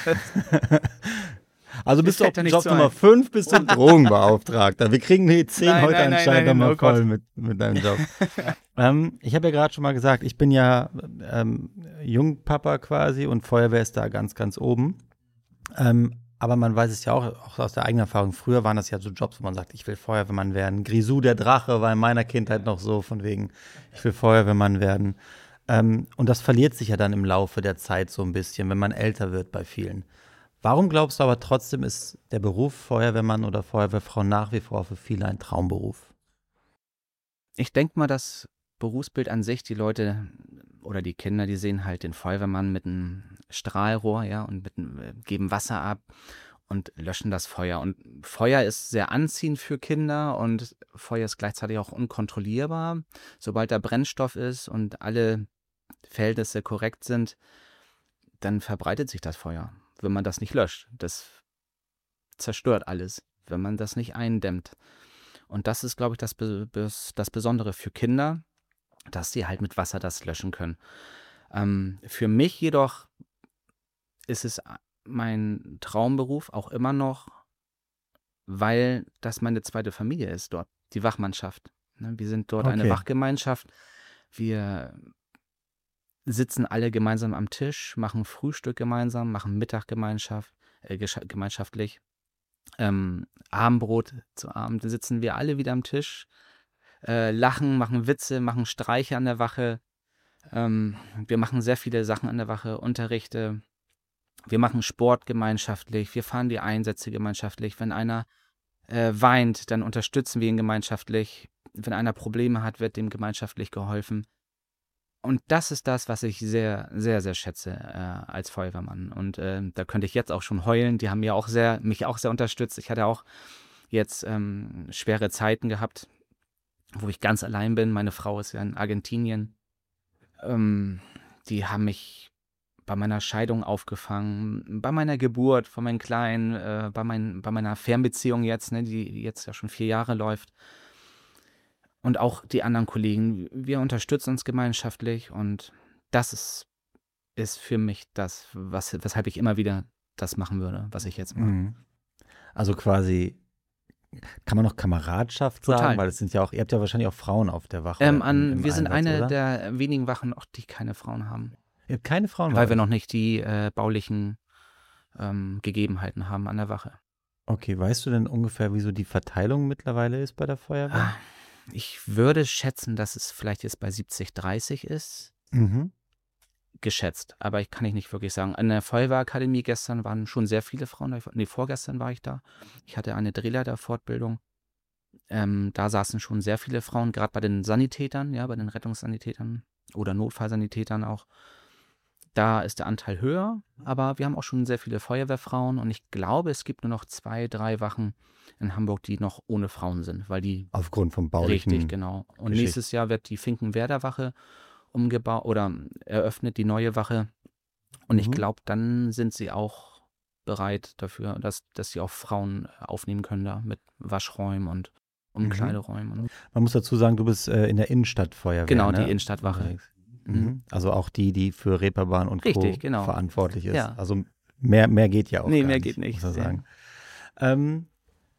[SPEAKER 3] Also bist du auf
[SPEAKER 2] fällt da nicht
[SPEAKER 3] Job
[SPEAKER 2] so
[SPEAKER 3] Nummer
[SPEAKER 2] ein.
[SPEAKER 3] fünf, bist du Drogenbeauftragter. Wir kriegen die zehn
[SPEAKER 2] Nein,
[SPEAKER 3] heute
[SPEAKER 2] nein, nein,
[SPEAKER 3] anscheinend
[SPEAKER 2] nein,
[SPEAKER 3] nochmal
[SPEAKER 2] oh Gott.
[SPEAKER 3] voll mit, mit deinem Job. ähm, ich habe ja gerade schon mal gesagt, ich bin ja ähm, Jungpapa quasi und Feuerwehr ist da ganz, ganz oben. Ähm, aber man weiß es ja auch, auch aus der eigenen Erfahrung, früher waren das ja so Jobs, wo man sagt, ich will Feuerwehrmann werden. Grisou der Drache war in meiner Kindheit noch so, von wegen, ich will Feuerwehrmann werden. Ähm, und das verliert sich ja dann im Laufe der Zeit so ein bisschen, wenn man älter wird bei vielen. Warum glaubst du aber trotzdem, ist der Beruf Feuerwehrmann oder Feuerwehrfrau nach wie vor für viele ein Traumberuf?
[SPEAKER 2] Ich denke mal, das Berufsbild an sich, die Leute oder die Kinder, die sehen halt den Feuerwehrmann mit einem Strahlrohr, ja, und mit einem, äh, geben Wasser ab und löschen das Feuer. Und Feuer ist sehr anziehend für Kinder und Feuer ist gleichzeitig auch unkontrollierbar. Sobald da Brennstoff ist und alle Verhältnisse korrekt sind, dann verbreitet sich das Feuer, wenn man das nicht löscht. Das zerstört alles, wenn man das nicht eindämmt. Und das ist, glaube ich, das, Be- Bes- das Besondere für Kinder, dass sie halt mit Wasser das löschen können. Ähm, für mich jedoch ist es a- mein Traumberuf auch immer noch, weil das meine zweite Familie ist dort, die Wachmannschaft. Ne, wir sind dort eine
[SPEAKER 3] Okay.
[SPEAKER 2] Wachgemeinschaft. Wir sitzen alle gemeinsam am Tisch, machen Frühstück gemeinsam, machen Mittag Gemeinschaft, äh, gescha- gemeinschaftlich. Ähm, Abendbrot zu Abend sitzen wir alle wieder am Tisch, äh, lachen, machen Witze, machen Streiche an der Wache. Ähm, wir machen sehr viele Sachen an der Wache, Unterrichte. Wir machen Sport gemeinschaftlich. Wir fahren die Einsätze gemeinschaftlich. Wenn einer äh, weint, dann unterstützen wir ihn gemeinschaftlich. Wenn einer Probleme hat, wird dem gemeinschaftlich geholfen. Und das ist das, was ich sehr, sehr, sehr schätze äh, als Feuerwehrmann. Und äh, da könnte ich jetzt auch schon heulen. Die haben mir auch sehr, mich auch sehr unterstützt. Ich hatte auch jetzt ähm, schwere Zeiten gehabt, wo ich ganz allein bin. Meine Frau ist ja in Argentinien. Ähm, die haben mich bei meiner Scheidung aufgefangen, bei meiner Geburt von meinen Kleinen, äh, bei, mein, bei meiner Fernbeziehung jetzt, ne, die jetzt ja schon vier Jahre läuft. Und auch die anderen Kollegen. Wir unterstützen uns gemeinschaftlich und das ist, ist für mich das, was, weshalb ich immer wieder das machen würde, was ich jetzt mache.
[SPEAKER 3] Mhm. Also quasi, kann man noch Kameradschaft sagen?
[SPEAKER 2] Total.
[SPEAKER 3] Weil es sind ja auch, ihr habt ja wahrscheinlich auch Frauen auf der Wache
[SPEAKER 2] Ähm,
[SPEAKER 3] im,
[SPEAKER 2] an,
[SPEAKER 3] im
[SPEAKER 2] wir sind
[SPEAKER 3] Einsatz,
[SPEAKER 2] eine
[SPEAKER 3] oder?
[SPEAKER 2] der wenigen Wachen, noch, die keine Frauen haben.
[SPEAKER 3] Ihr habt keine Frauen bei
[SPEAKER 2] Weil wir
[SPEAKER 3] euch?
[SPEAKER 2] noch nicht die äh, baulichen ähm, Gegebenheiten haben an der Wache.
[SPEAKER 3] Okay, weißt du denn ungefähr, wieso die Verteilung mittlerweile ist bei der Feuerwehr?
[SPEAKER 2] Ah, Ich würde schätzen, dass es vielleicht jetzt bei siebzig dreißig ist.
[SPEAKER 3] Mhm.
[SPEAKER 2] Geschätzt, aber ich kann ich nicht wirklich sagen. An der Feuerwehrakademie gestern waren schon sehr viele Frauen. Nee, vorgestern war ich da. Ich hatte eine Drehleiterfortbildung. Ähm, da saßen schon sehr viele Frauen, gerade bei den Sanitätern, ja, bei den Rettungssanitätern oder Notfallsanitätern auch. Da ist der Anteil höher, aber wir haben auch schon sehr viele Feuerwehrfrauen und ich glaube, es gibt nur noch zwei, drei Wachen in Hamburg, die noch ohne Frauen sind, weil die
[SPEAKER 3] Aufgrund vom baulichen.
[SPEAKER 2] richtig, genau. Und
[SPEAKER 3] Geschichte.
[SPEAKER 2] nächstes Jahr wird die Finkenwerder Wache umgebaut oder eröffnet, die neue Wache. Und ich
[SPEAKER 3] Mhm.
[SPEAKER 2] glaube, dann sind sie auch bereit dafür, dass, dass sie auch Frauen aufnehmen können da mit Waschräumen und Umkleideräumen. Und
[SPEAKER 3] Man muss dazu sagen, du bist äh, in der Innenstadtfeuerwehr.
[SPEAKER 2] genau,
[SPEAKER 3] ne?
[SPEAKER 2] die Innenstadtwache.
[SPEAKER 3] Unterwegs.
[SPEAKER 2] Mhm.
[SPEAKER 3] Mhm. Also auch die, die für Reeperbahn und Co.
[SPEAKER 2] Richtig, genau.
[SPEAKER 3] verantwortlich ist.
[SPEAKER 2] Ja.
[SPEAKER 3] Also mehr, mehr geht ja auch
[SPEAKER 2] Nee,
[SPEAKER 3] gar
[SPEAKER 2] mehr
[SPEAKER 3] nicht,
[SPEAKER 2] geht nicht.
[SPEAKER 3] muss man
[SPEAKER 2] Ja.
[SPEAKER 3] sagen. Ähm,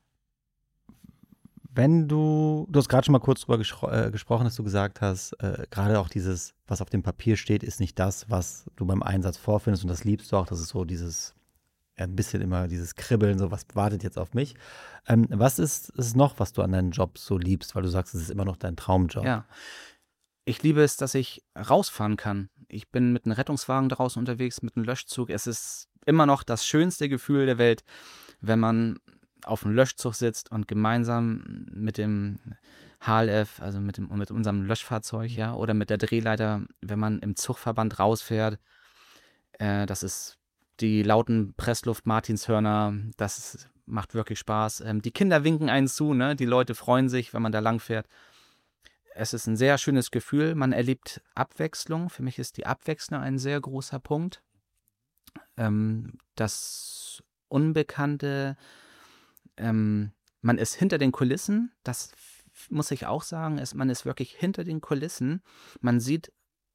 [SPEAKER 3] wenn du, du hast gerade schon mal kurz drüber gespro äh, gesprochen, dass du gesagt hast, äh, gerade auch dieses, was auf dem Papier steht, ist nicht das, was du beim Einsatz vorfindest und das liebst du auch, das ist so dieses, ja, ein bisschen immer dieses Kribbeln, so was wartet jetzt auf mich. Ähm, was ist es noch, was du an deinem Job so liebst, weil du sagst, es ist immer noch dein Traumjob?
[SPEAKER 2] Ja. Ich liebe es, dass ich rausfahren kann. Ich bin mit einem Rettungswagen draußen unterwegs, mit einem Löschzug. Es ist immer noch das schönste Gefühl der Welt, wenn man auf einem Löschzug sitzt und gemeinsam mit dem H L F, also mit, dem, mit unserem Löschfahrzeug, ja, oder mit der Drehleiter, wenn man im Zugverband rausfährt, äh, das ist die lauten Pressluft-Martinshörner, das ist, macht wirklich Spaß. Ähm, die Kinder winken einen zu, ne? Die Leute freuen sich, wenn man da lang fährt. Es ist ein sehr schönes Gefühl. Man erlebt Abwechslung. Für mich ist die Abwechslung ein sehr großer Punkt. Ähm, das Unbekannte, ähm, man ist hinter den Kulissen. Das f- muss ich auch sagen. Ist, man ist wirklich hinter den Kulissen. Man sieht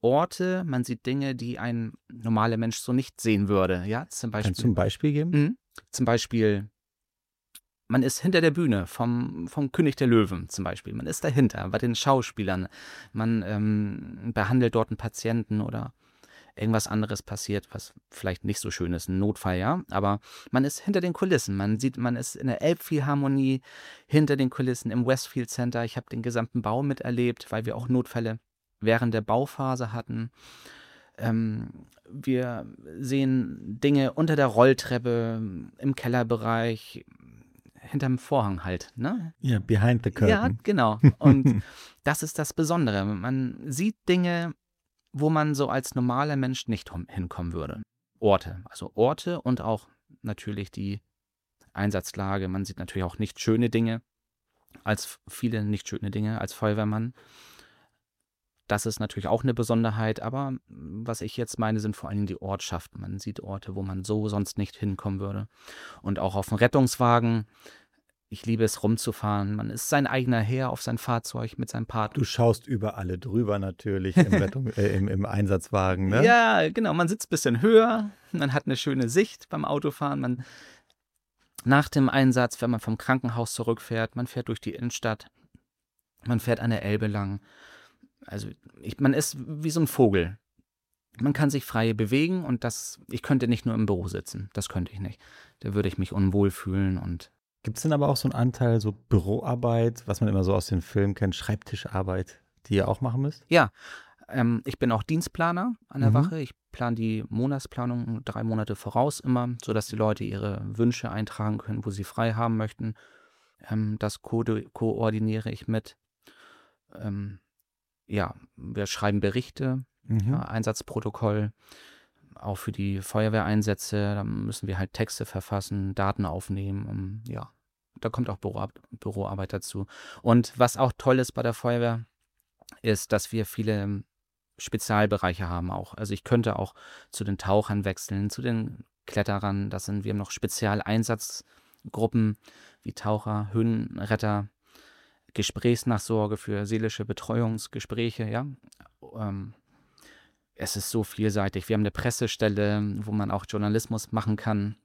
[SPEAKER 2] Orte, man sieht Dinge, die ein normaler Mensch so nicht sehen würde. Ja, zum Beispiel.
[SPEAKER 3] Kannst du ein Beispiel geben?
[SPEAKER 2] Mhm. Zum Beispiel, man ist hinter der Bühne vom, vom König der Löwen zum Beispiel. Man ist dahinter bei den Schauspielern. Man ähm, behandelt dort einen Patienten oder irgendwas anderes passiert, was vielleicht nicht so schön ist, ein Notfall, ja. Aber man ist hinter den Kulissen. Man sieht, man ist in der Elbphilharmonie, hinter den Kulissen im Westfield Center. Ich habe den gesamten Bau miterlebt, weil wir auch Notfälle während der Bauphase hatten. Ähm, wir sehen Dinge unter der Rolltreppe, im Kellerbereich, hinterm Vorhang halt, ne?
[SPEAKER 3] Ja, behind the curtain.
[SPEAKER 2] Ja, genau. Und das ist das Besondere. Man sieht Dinge, wo man so als normaler Mensch nicht hinkommen würde. Orte, also Orte und auch natürlich die Einsatzlage. Man sieht natürlich auch nicht schöne Dinge, als viele nicht schöne Dinge als Feuerwehrmann. Das ist natürlich auch eine Besonderheit, aber was ich jetzt meine, sind vor allem die Ortschaften. Man sieht Orte, wo man so sonst nicht hinkommen würde. Und auch auf dem Rettungswagen. Ich liebe es, rumzufahren. Man ist sein eigener Herr auf sein Fahrzeug mit seinem Partner.
[SPEAKER 3] Du schaust über alle drüber natürlich im, Rettung, äh, im, im Einsatzwagen, ne?
[SPEAKER 2] Ja, genau. Man sitzt ein bisschen höher. Man hat eine schöne Sicht beim Autofahren. Man, nach dem Einsatz, wenn man vom Krankenhaus zurückfährt, man fährt durch die Innenstadt. Man fährt an der Elbe lang. Also ich, man ist wie so ein Vogel. Man kann sich frei bewegen und das, ich könnte nicht nur im Büro sitzen. Das könnte ich nicht. Da würde ich mich unwohl fühlen und
[SPEAKER 3] Gibt es denn aber auch so einen Anteil, so Büroarbeit, was man immer so aus den Filmen kennt, Schreibtischarbeit, die ihr auch machen müsst?
[SPEAKER 2] Ja, ähm, ich bin auch Dienstplaner an der
[SPEAKER 3] Mhm.
[SPEAKER 2] Wache. Ich plane die Monatsplanung drei Monate voraus immer, sodass die Leute ihre Wünsche eintragen können, wo sie frei haben möchten. Ähm, das ko- koordiniere ich mit. Ähm, ja, wir schreiben Berichte,
[SPEAKER 3] Mhm.
[SPEAKER 2] ja, Einsatzprotokoll, auch für die Feuerwehreinsätze. Da müssen wir halt Texte verfassen, Daten aufnehmen. um, Ja, da kommt auch Büroar- Büroarbeit dazu. Und was auch toll ist bei der Feuerwehr, ist, dass wir viele Spezialbereiche haben auch. Also ich könnte auch zu den Tauchern wechseln, zu den Kletterern. Das sind, wir haben noch Spezialeinsatzgruppen wie Taucher, Höhenretter, Gesprächsnachsorge für seelische Betreuungsgespräche, ja. Ähm, es ist so vielseitig. Wir haben eine Pressestelle, wo man auch Journalismus machen kann.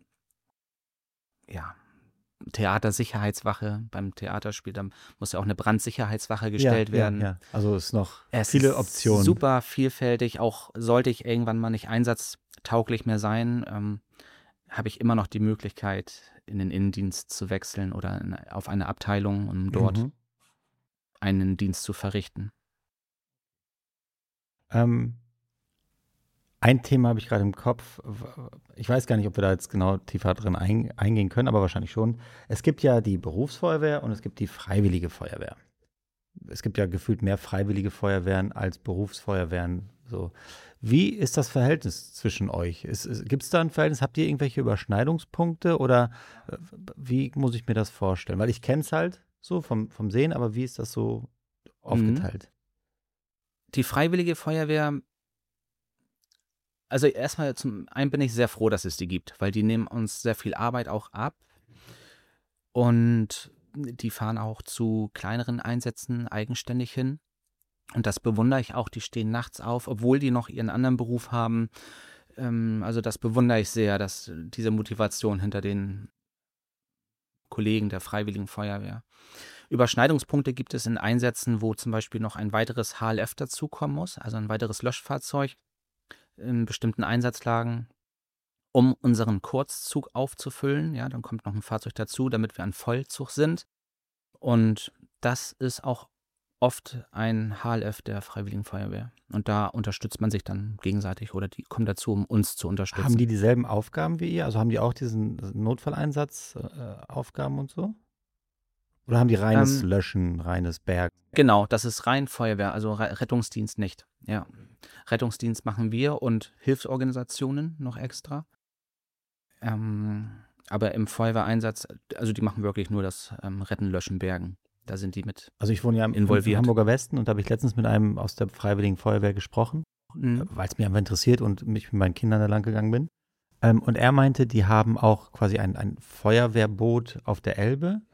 [SPEAKER 2] Ja, Theatersicherheitswache. Beim Theaterspiel, da muss ja auch eine Brandsicherheitswache gestellt
[SPEAKER 3] ja,
[SPEAKER 2] werden.
[SPEAKER 3] Ja, ja. Also es ist noch
[SPEAKER 2] Es
[SPEAKER 3] viele
[SPEAKER 2] ist
[SPEAKER 3] Optionen.
[SPEAKER 2] super vielfältig. Auch sollte ich irgendwann mal nicht einsatztauglich mehr sein, ähm, habe ich immer noch die Möglichkeit, in den Innendienst zu wechseln oder in, auf eine Abteilung, um dort
[SPEAKER 3] Mhm.
[SPEAKER 2] einen Dienst zu verrichten.
[SPEAKER 3] Ähm, ein Thema habe ich gerade im Kopf. Ich weiß gar nicht, ob wir da jetzt genau tiefer drin ein, eingehen können, aber wahrscheinlich schon. Es gibt ja die Berufsfeuerwehr und es gibt die Freiwillige Feuerwehr. Es gibt ja gefühlt mehr Freiwillige Feuerwehren als Berufsfeuerwehren. So. Wie ist das Verhältnis zwischen euch? Gibt es da ein Verhältnis? Habt ihr irgendwelche Überschneidungspunkte oder äh, wie muss ich mir das vorstellen? Weil ich kenne es halt so vom, vom Sehen, aber wie ist das so aufgeteilt?
[SPEAKER 2] Die Freiwillige Feuerwehr, also erstmal zum einen bin ich sehr froh, dass es die gibt, weil die nehmen uns sehr viel Arbeit auch ab und die fahren auch zu kleineren Einsätzen eigenständig hin. Und das bewundere ich auch, die stehen nachts auf, obwohl die noch ihren anderen Beruf haben. Ähm, also das bewundere ich sehr, dass diese Motivation hinter den Kollegen der Freiwilligen Feuerwehr. Überschneidungspunkte gibt es in Einsätzen, wo zum Beispiel noch ein weiteres H L F dazukommen muss, also ein weiteres Löschfahrzeug in bestimmten Einsatzlagen, um unseren Kurzzug aufzufüllen. Ja, dann kommt noch ein Fahrzeug dazu, damit wir an Vollzug sind. Und das ist auch oft ein H L F der Freiwilligen Feuerwehr. Und da unterstützt man sich dann gegenseitig oder die kommen dazu, um uns zu unterstützen.
[SPEAKER 3] Haben die dieselben Aufgaben wie ihr? Also haben die auch diesen Notfalleinsatz, äh, Aufgaben und so? Oder haben die reines
[SPEAKER 2] Ähm,
[SPEAKER 3] Löschen, reines Berg?
[SPEAKER 2] Genau, das ist rein Feuerwehr, also Re- Rettungsdienst nicht. Ja, Rettungsdienst machen wir und Hilfsorganisationen noch extra. Ähm, aber im Feuerwehreinsatz, also die machen wirklich nur das ähm, Retten, Löschen, Bergen. Da sind die mit
[SPEAKER 3] Also ich wohne ja im, im
[SPEAKER 2] involviert.
[SPEAKER 3] Hamburger Westen und da habe ich letztens mit einem aus der Freiwilligen Feuerwehr gesprochen,
[SPEAKER 2] Mhm.
[SPEAKER 3] weil es mich einfach interessiert und mich mit meinen Kindern da lang gegangen bin. Ähm, und er meinte, die haben auch quasi ein, ein Feuerwehrboot auf der Elbe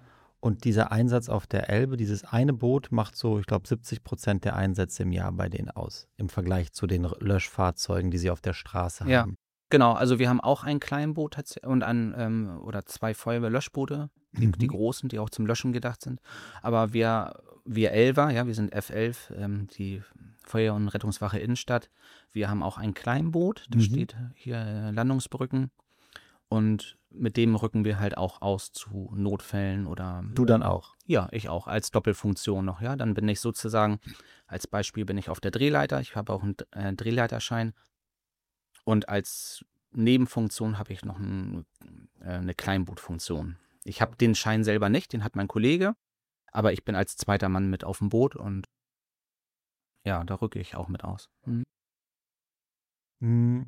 [SPEAKER 3] Und dieser Einsatz auf der Elbe, dieses eine Boot macht so, ich glaube, siebzig Prozent der Einsätze im Jahr bei denen aus, im Vergleich zu den R- Löschfahrzeugen, die sie auf der Straße
[SPEAKER 2] Ja,
[SPEAKER 3] haben.
[SPEAKER 2] genau. Also wir haben auch ein Kleinboot tats- und ein ähm, oder zwei Feuerwehrlöschboote, die, die
[SPEAKER 3] Mhm.
[SPEAKER 2] großen, die auch zum Löschen gedacht sind. Aber wir, wir Elfer, ja, wir sind F elf, ähm, die Feuer- und Rettungswache Innenstadt. Wir haben auch ein Kleinboot, das
[SPEAKER 3] Mhm.
[SPEAKER 2] steht hier äh, Landungsbrücken. Und mit dem rücken wir halt auch aus zu Notfällen oder
[SPEAKER 3] Du dann auch.
[SPEAKER 2] ja, ich auch, als Doppelfunktion noch, ja. Dann bin ich sozusagen, als Beispiel bin ich auf der Drehleiter, ich habe auch einen äh, Drehleiterschein und als Nebenfunktion habe ich noch ein, äh, eine Kleinbootfunktion. Ich habe den Schein selber nicht, den hat mein Kollege, aber ich bin als zweiter Mann mit auf dem Boot und ja, da rücke ich auch mit aus. Mhm.
[SPEAKER 3] Hm,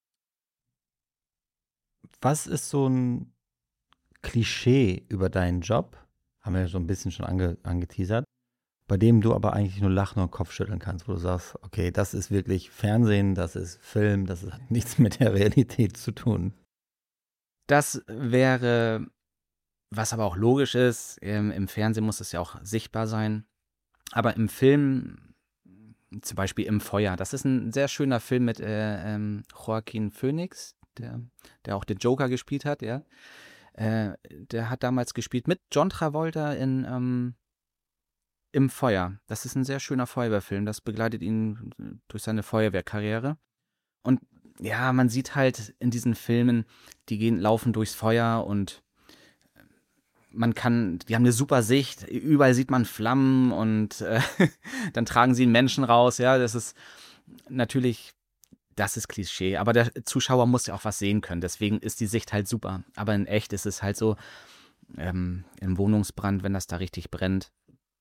[SPEAKER 3] Was ist so ein Klischee über deinen Job? Haben wir ja so ein bisschen schon ange angeteasert, bei dem du aber eigentlich nur lachen und Kopfschütteln kannst, wo du sagst, okay, das ist wirklich Fernsehen, das ist Film, das hat nichts mit der Realität zu tun.
[SPEAKER 2] Das wäre, was aber auch logisch ist, ähm, im Fernsehen muss es ja auch sichtbar sein, aber im Film, zum Beispiel Im Feuer, das ist ein sehr schöner Film mit äh, ähm, Joaquin Phoenix, der, der auch den Joker gespielt hat, ja. Äh, der hat damals gespielt mit John Travolta in ähm, Im Feuer. Das ist ein sehr schöner Feuerwehrfilm. Das begleitet ihn durch seine Feuerwehrkarriere. Und ja, man sieht halt in diesen Filmen, die gehen, laufen durchs Feuer und man kann, die haben eine super Sicht. Überall sieht man Flammen und äh, dann tragen sie einen Menschen raus. Ja, das ist natürlich, das ist Klischee. Aber der Zuschauer muss ja auch was sehen können. Deswegen ist die Sicht halt super. Aber in echt ist es halt so, ähm, im Wohnungsbrand, wenn das da richtig brennt,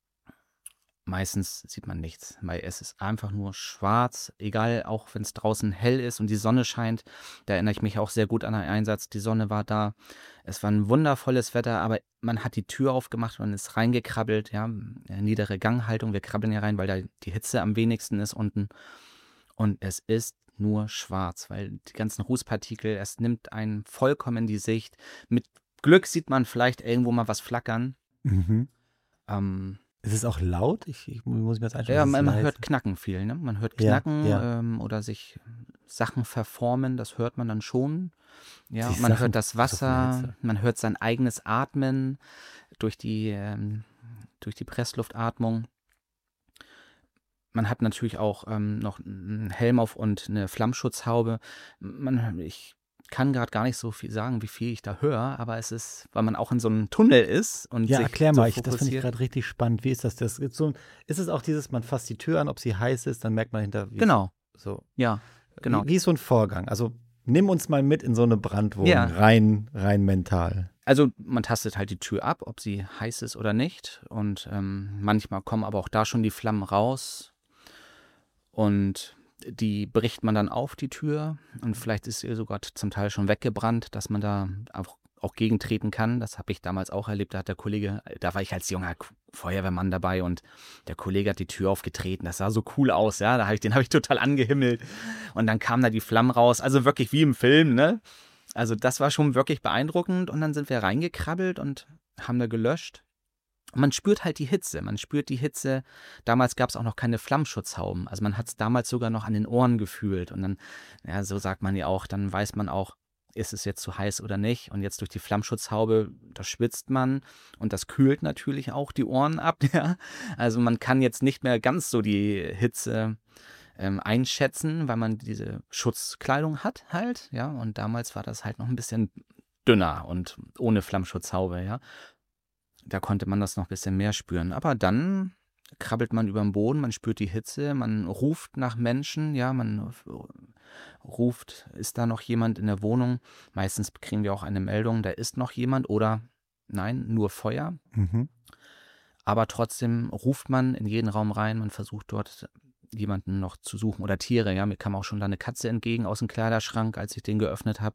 [SPEAKER 2] meistens sieht man nichts, weil es ist einfach nur schwarz, egal, auch wenn es draußen hell ist und die Sonne scheint. Da erinnere ich mich auch sehr gut an einen Einsatz. Die Sonne war da, es war ein wundervolles Wetter, aber man hat die Tür aufgemacht, man ist reingekrabbelt, ja, niedere Ganghaltung, wir krabbeln ja rein, weil da die Hitze am wenigsten ist unten und es ist nur schwarz, weil die ganzen Rußpartikel, es nimmt einen vollkommen die Sicht. Mit Glück sieht man vielleicht irgendwo mal was flackern.
[SPEAKER 3] Mhm.
[SPEAKER 2] Ähm,
[SPEAKER 3] Ist es auch laut? Ich, ich muss mir das einstellen.
[SPEAKER 2] Ja,
[SPEAKER 3] es ist
[SPEAKER 2] man, man
[SPEAKER 3] leise.
[SPEAKER 2] hört Knacken viel, ne? Man hört
[SPEAKER 3] Ja,
[SPEAKER 2] Knacken
[SPEAKER 3] ja.
[SPEAKER 2] ähm, oder sich Sachen verformen, das hört man dann schon. Ja,
[SPEAKER 3] Sich
[SPEAKER 2] man
[SPEAKER 3] Sachen-
[SPEAKER 2] hört das
[SPEAKER 3] ach so, von der
[SPEAKER 2] Wasser,
[SPEAKER 3] Hitze.
[SPEAKER 2] man hört sein eigenes Atmen durch die, ähm, durch die Pressluftatmung. Man hat natürlich auch ähm, noch einen Helm auf und eine Flammschutzhaube. Man, ich kann gerade gar nicht so viel sagen, wie viel ich da höre, aber es ist, weil man auch in so einem Tunnel ist und
[SPEAKER 3] Ja,
[SPEAKER 2] sich
[SPEAKER 3] erklär
[SPEAKER 2] so
[SPEAKER 3] mal, ich, das finde ich
[SPEAKER 2] fokussiert.
[SPEAKER 3] gerade richtig spannend. Wie ist das? das ist, so, ist es auch dieses, man fasst die Tür an, ob sie heiß ist, dann merkt man hinter, wie
[SPEAKER 2] Genau,
[SPEAKER 3] es so.
[SPEAKER 2] ja, genau.
[SPEAKER 3] Wie, wie ist so ein Vorgang? Also nimm uns mal mit in so eine Brandwohnung,
[SPEAKER 2] Ja.
[SPEAKER 3] rein, rein mental.
[SPEAKER 2] Also man tastet halt die Tür ab, ob sie heiß ist oder nicht. Und ähm, manchmal kommen aber auch da schon die Flammen raus. Und die bricht man dann auf, die Tür. Und vielleicht ist sie sogar zum Teil schon weggebrannt, dass man da auch, auch gegentreten kann. Das habe ich damals auch erlebt. Da hat der Kollege, da war ich als junger Feuerwehrmann dabei und der Kollege hat die Tür aufgetreten. Das sah so cool aus, ja. Da hab ich, den habe ich total angehimmelt. Und dann kamen da die Flammen raus. Also wirklich wie im Film, ne? Also das war schon wirklich beeindruckend und dann sind wir reingekrabbelt und haben da gelöscht. Und man spürt halt die Hitze, man spürt die Hitze. Damals gab es auch noch keine Flammschutzhauben, also man hat es damals sogar noch an den Ohren gefühlt. Und dann, ja, so sagt man ja auch, dann weiß man auch, ist es jetzt zu heiß oder nicht. Und jetzt durch die Flammschutzhaube, da schwitzt man und das kühlt natürlich auch die Ohren ab. Ja? Also man kann jetzt nicht mehr ganz so die Hitze Ähm, einschätzen, weil man diese Schutzkleidung hat halt, ja, und damals war das halt noch ein bisschen dünner und ohne Flammschutzhaube, ja. Da konnte man das noch ein bisschen mehr spüren, aber dann krabbelt man über den Boden, man spürt die Hitze, man ruft nach Menschen, ja, man ruft, ist da noch jemand in der Wohnung? Meistens kriegen wir auch eine Meldung, da ist noch jemand oder nein, nur Feuer.
[SPEAKER 3] Mhm.
[SPEAKER 2] Aber trotzdem ruft man in jeden Raum rein, man versucht dort jemanden noch zu suchen oder Tiere, ja, mir kam auch schon da eine Katze entgegen aus dem Kleiderschrank, als ich den geöffnet habe.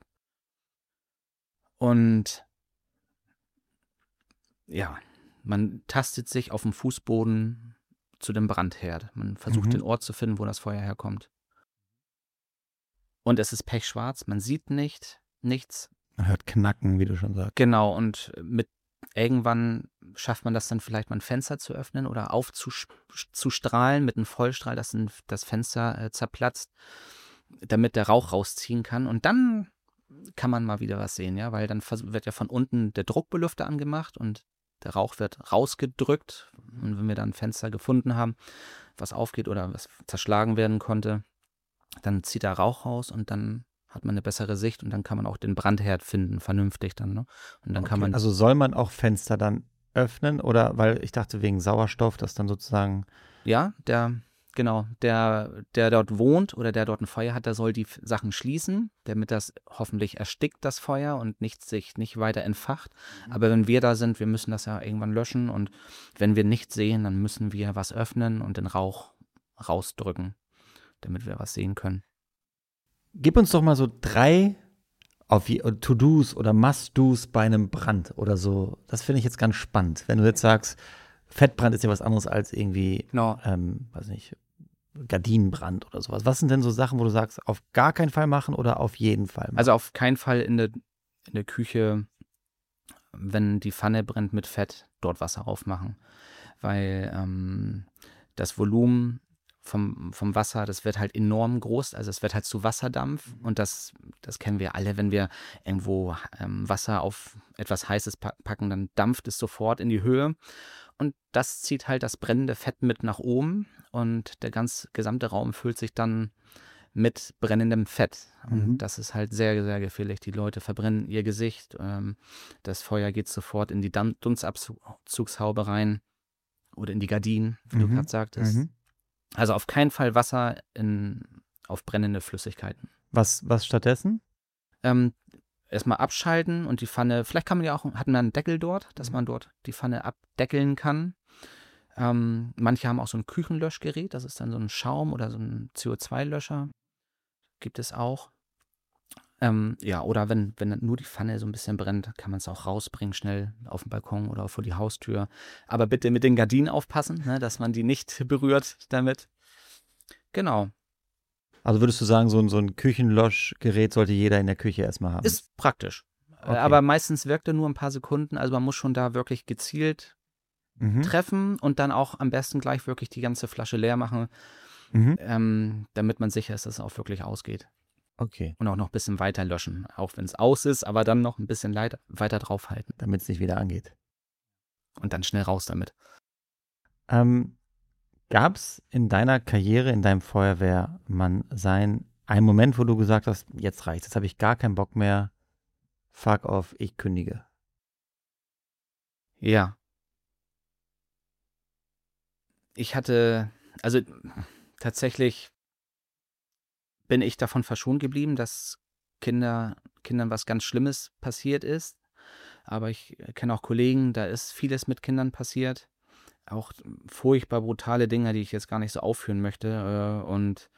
[SPEAKER 2] Und ja, man tastet sich auf dem Fußboden zu dem Brandherd. Man versucht
[SPEAKER 3] Mhm.
[SPEAKER 2] den Ort zu finden, wo das Feuer herkommt. Und es ist pechschwarz, man sieht nicht, nichts.
[SPEAKER 3] Man hört Knacken, wie du schon sagst.
[SPEAKER 2] Genau, und mit irgendwann schafft man das dann vielleicht mal ein Fenster zu öffnen oder aufzustrahlen mit einem Vollstrahl, dass ein, das Fenster äh, zerplatzt, damit der Rauch rausziehen kann. Und dann kann man mal wieder was sehen, ja, weil dann wird ja von unten der Druckbelüfter angemacht und der Rauch wird rausgedrückt. Und wenn wir dann ein Fenster gefunden haben, was aufgeht oder was zerschlagen werden konnte, dann zieht der Rauch raus und dann hat man eine bessere Sicht und dann kann man auch den Brandherd finden, vernünftig dann. Ne? Und dann
[SPEAKER 3] okay,
[SPEAKER 2] kann man.
[SPEAKER 3] Also soll man auch Fenster dann öffnen oder, weil ich dachte wegen Sauerstoff, dass dann sozusagen.
[SPEAKER 2] Ja, der, genau, der, der dort wohnt oder der dort ein Feuer hat, der soll die Sachen schließen, damit das hoffentlich erstickt, das Feuer, und nicht sich nicht weiter entfacht. Mhm. Aber wenn wir da sind, wir müssen das ja irgendwann löschen, und wenn wir nichts sehen, dann müssen wir was öffnen und den Rauch rausdrücken, damit wir was sehen können.
[SPEAKER 3] Gib uns doch mal so drei auf To-Dos oder Must-Dos bei einem Brand oder so. Das finde ich jetzt ganz spannend. Wenn du jetzt sagst, Fettbrand ist ja was anderes als irgendwie,
[SPEAKER 2] no.
[SPEAKER 3] ähm, weiß nicht, Gardinenbrand oder sowas. Was sind denn so Sachen, wo du sagst, auf gar keinen Fall machen oder auf jeden Fall machen?
[SPEAKER 2] Also auf keinen Fall in der, in der Küche, wenn die Pfanne brennt mit Fett, dort Wasser aufmachen. Weil ähm, das Volumen Vom, vom Wasser, das wird halt enorm groß, also es wird halt zu Wasserdampf, und das, das kennen wir alle, wenn wir irgendwo ähm, Wasser auf etwas Heißes packen, dann dampft es sofort in die Höhe, und das zieht halt das brennende Fett mit nach oben, und der ganz gesamte Raum füllt sich dann mit brennendem Fett, und mhm. das ist halt sehr, sehr gefährlich. Die Leute verbrennen ihr Gesicht, ähm, das Feuer geht sofort in die Dunstabzugshaube rein oder in die Gardinen, wie mhm. du gerade sagtest. Mhm. Also auf keinen Fall Wasser in, auf brennende Flüssigkeiten.
[SPEAKER 3] Was, was stattdessen?
[SPEAKER 2] Ähm, erstmal abschalten und die Pfanne, vielleicht kann man ja auch, hatten wir einen Deckel dort, dass man dort die Pfanne abdeckeln kann. Ähm, manche haben auch so ein Küchenlöschgerät, das ist dann so ein Schaum oder so ein C O zwei Löscher. Gibt es auch. Ähm, ja, oder wenn, wenn nur die Pfanne so ein bisschen brennt, kann man es auch rausbringen, schnell auf den Balkon oder vor die Haustür. Aber bitte mit den Gardinen aufpassen, ne, dass man die nicht berührt damit. Genau.
[SPEAKER 3] Also würdest du sagen, so ein, so ein Küchenlöschgerät sollte jeder in der Küche erstmal haben?
[SPEAKER 2] Ist praktisch.
[SPEAKER 3] Okay.
[SPEAKER 2] Aber meistens wirkt er nur ein paar Sekunden. Also man muss schon da wirklich gezielt mhm. treffen und dann auch am besten gleich wirklich die ganze Flasche leer machen, mhm. ähm, damit man sicher ist, dass es auch wirklich ausgeht.
[SPEAKER 3] Okay.
[SPEAKER 2] Und auch noch ein bisschen weiter löschen, auch wenn es aus ist, aber dann noch ein bisschen leid, weiter draufhalten.
[SPEAKER 3] Damit es nicht wieder angeht.
[SPEAKER 2] Und dann schnell raus damit.
[SPEAKER 3] Ähm, Gab es in deiner Karriere, in deinem Feuerwehrmann sein, einen Moment, wo du gesagt hast, jetzt reicht's, jetzt habe ich gar keinen Bock mehr, fuck off, ich kündige?
[SPEAKER 2] Ja. Ich hatte, also tatsächlich bin ich davon verschont geblieben, dass Kinder, Kindern was ganz Schlimmes passiert ist. Aber ich kenne auch Kollegen, da ist vieles mit Kindern passiert. Auch furchtbar brutale Dinge, die ich jetzt gar nicht so aufführen möchte. Und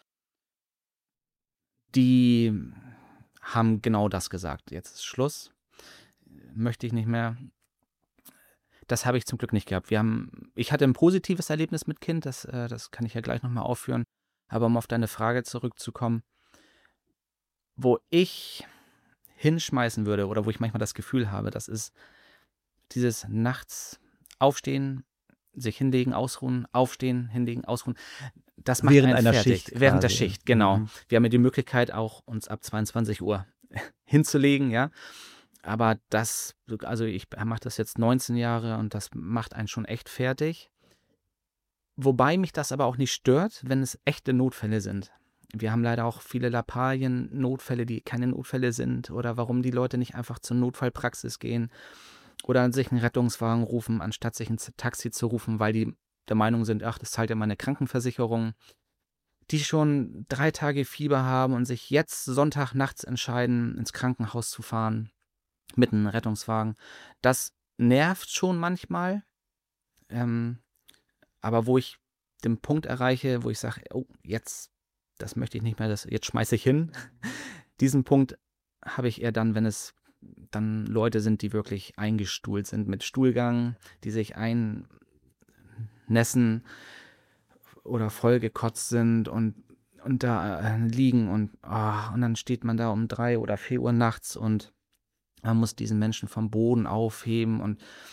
[SPEAKER 2] die haben genau das gesagt. Jetzt ist Schluss. Möchte ich nicht mehr. Das habe ich zum Glück nicht gehabt. Wir haben, ich hatte ein positives Erlebnis mit Kind, das, das kann ich ja gleich nochmal aufführen. Aber um auf deine Frage zurückzukommen, wo ich hinschmeißen würde oder wo ich manchmal das Gefühl habe, das ist dieses nachts aufstehen, sich hinlegen, ausruhen, aufstehen, hinlegen, ausruhen. Das macht
[SPEAKER 3] Während
[SPEAKER 2] einen
[SPEAKER 3] einer
[SPEAKER 2] fertig.
[SPEAKER 3] Schicht.
[SPEAKER 2] Während
[SPEAKER 3] quasi.
[SPEAKER 2] der Schicht, genau.
[SPEAKER 3] Mhm.
[SPEAKER 2] Wir haben ja die Möglichkeit, auch uns ab zweiundzwanzig Uhr hinzulegen, ja. Aber das, also ich mache das jetzt neunzehn Jahre und das macht einen schon echt fertig. Wobei mich das aber auch nicht stört, wenn es echte Notfälle sind. Wir haben leider auch viele Lappalien-Notfälle, die keine Notfälle sind, oder warum die Leute nicht einfach zur Notfallpraxis gehen oder sich einen Rettungswagen rufen, anstatt sich ein Taxi zu rufen, weil die der Meinung sind, ach, das zahlt ja meine Krankenversicherung. Die schon drei Tage Fieber haben und sich jetzt Sonntagnachts entscheiden, ins Krankenhaus zu fahren mit einem Rettungswagen. Das nervt schon manchmal. Ähm, aber wo ich den Punkt erreiche, wo ich sage, oh, jetzt, das möchte ich nicht mehr, das, jetzt schmeiße ich hin. Diesen Punkt habe ich eher dann, wenn es dann Leute sind, die wirklich eingestuhlt sind mit Stuhlgang, die sich einnässen oder vollgekotzt sind und, und da äh, liegen und, oh, und dann steht man da um drei oder vier Uhr nachts und man muss diesen Menschen vom Boden aufheben und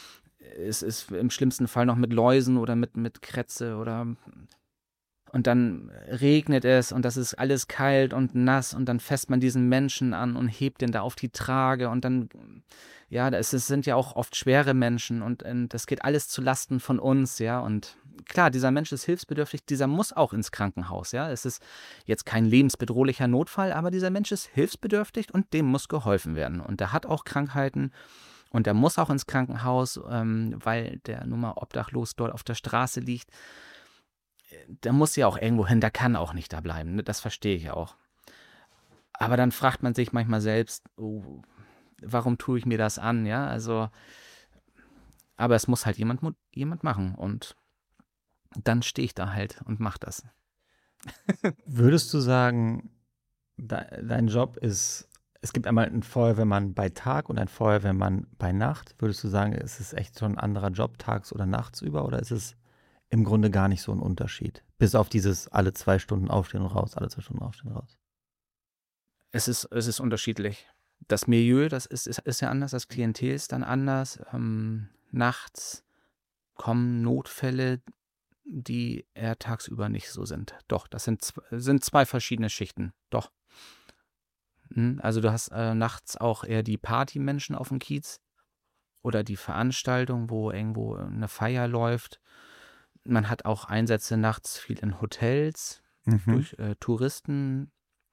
[SPEAKER 2] es ist im schlimmsten Fall noch mit Läusen oder mit, mit Krätze oder und dann regnet es und das ist alles kalt und nass und dann fasst man diesen Menschen an und hebt den da auf die Trage und dann, ja, es sind ja auch oft schwere Menschen und, und das geht alles zu Lasten von uns, ja, und klar, dieser Mensch ist hilfsbedürftig, dieser muss auch ins Krankenhaus, ja, es ist jetzt kein lebensbedrohlicher Notfall, aber dieser Mensch ist hilfsbedürftig und dem muss geholfen werden und der hat auch Krankheiten und der muss auch ins Krankenhaus, ähm, weil der nun mal obdachlos dort auf der Straße liegt. Da muss ja auch irgendwo hin, der kann auch nicht da bleiben, ne? Das verstehe ich auch. Aber dann fragt man sich manchmal selbst, oh, warum tue ich mir das an, ja, also, aber es muss halt jemand, jemand machen und dann stehe ich da halt und mache das.
[SPEAKER 3] Würdest du sagen, de dein Job ist, es gibt einmal einen Feuerwehrmann bei Tag und einen Feuerwehrmann bei Nacht. Würdest du sagen, ist es echt schon ein anderer Job, tags oder nachts über, oder ist es im Grunde gar nicht so ein Unterschied? Bis auf dieses alle zwei Stunden aufstehen und raus, alle zwei Stunden aufstehen und raus.
[SPEAKER 2] Es ist, es ist unterschiedlich. Das Milieu, das ist, ist, ist ja anders, das Klientel ist dann anders. Ähm, nachts kommen Notfälle, die eher tagsüber nicht so sind. Doch, das sind, sind zwei verschiedene Schichten. Doch. Hm, also du hast äh, nachts auch eher die Partymenschen auf dem Kiez oder die Veranstaltung, wo irgendwo eine Feier läuft. Man hat auch Einsätze nachts viel in Hotels,
[SPEAKER 3] Mhm.
[SPEAKER 2] durch äh, Touristen.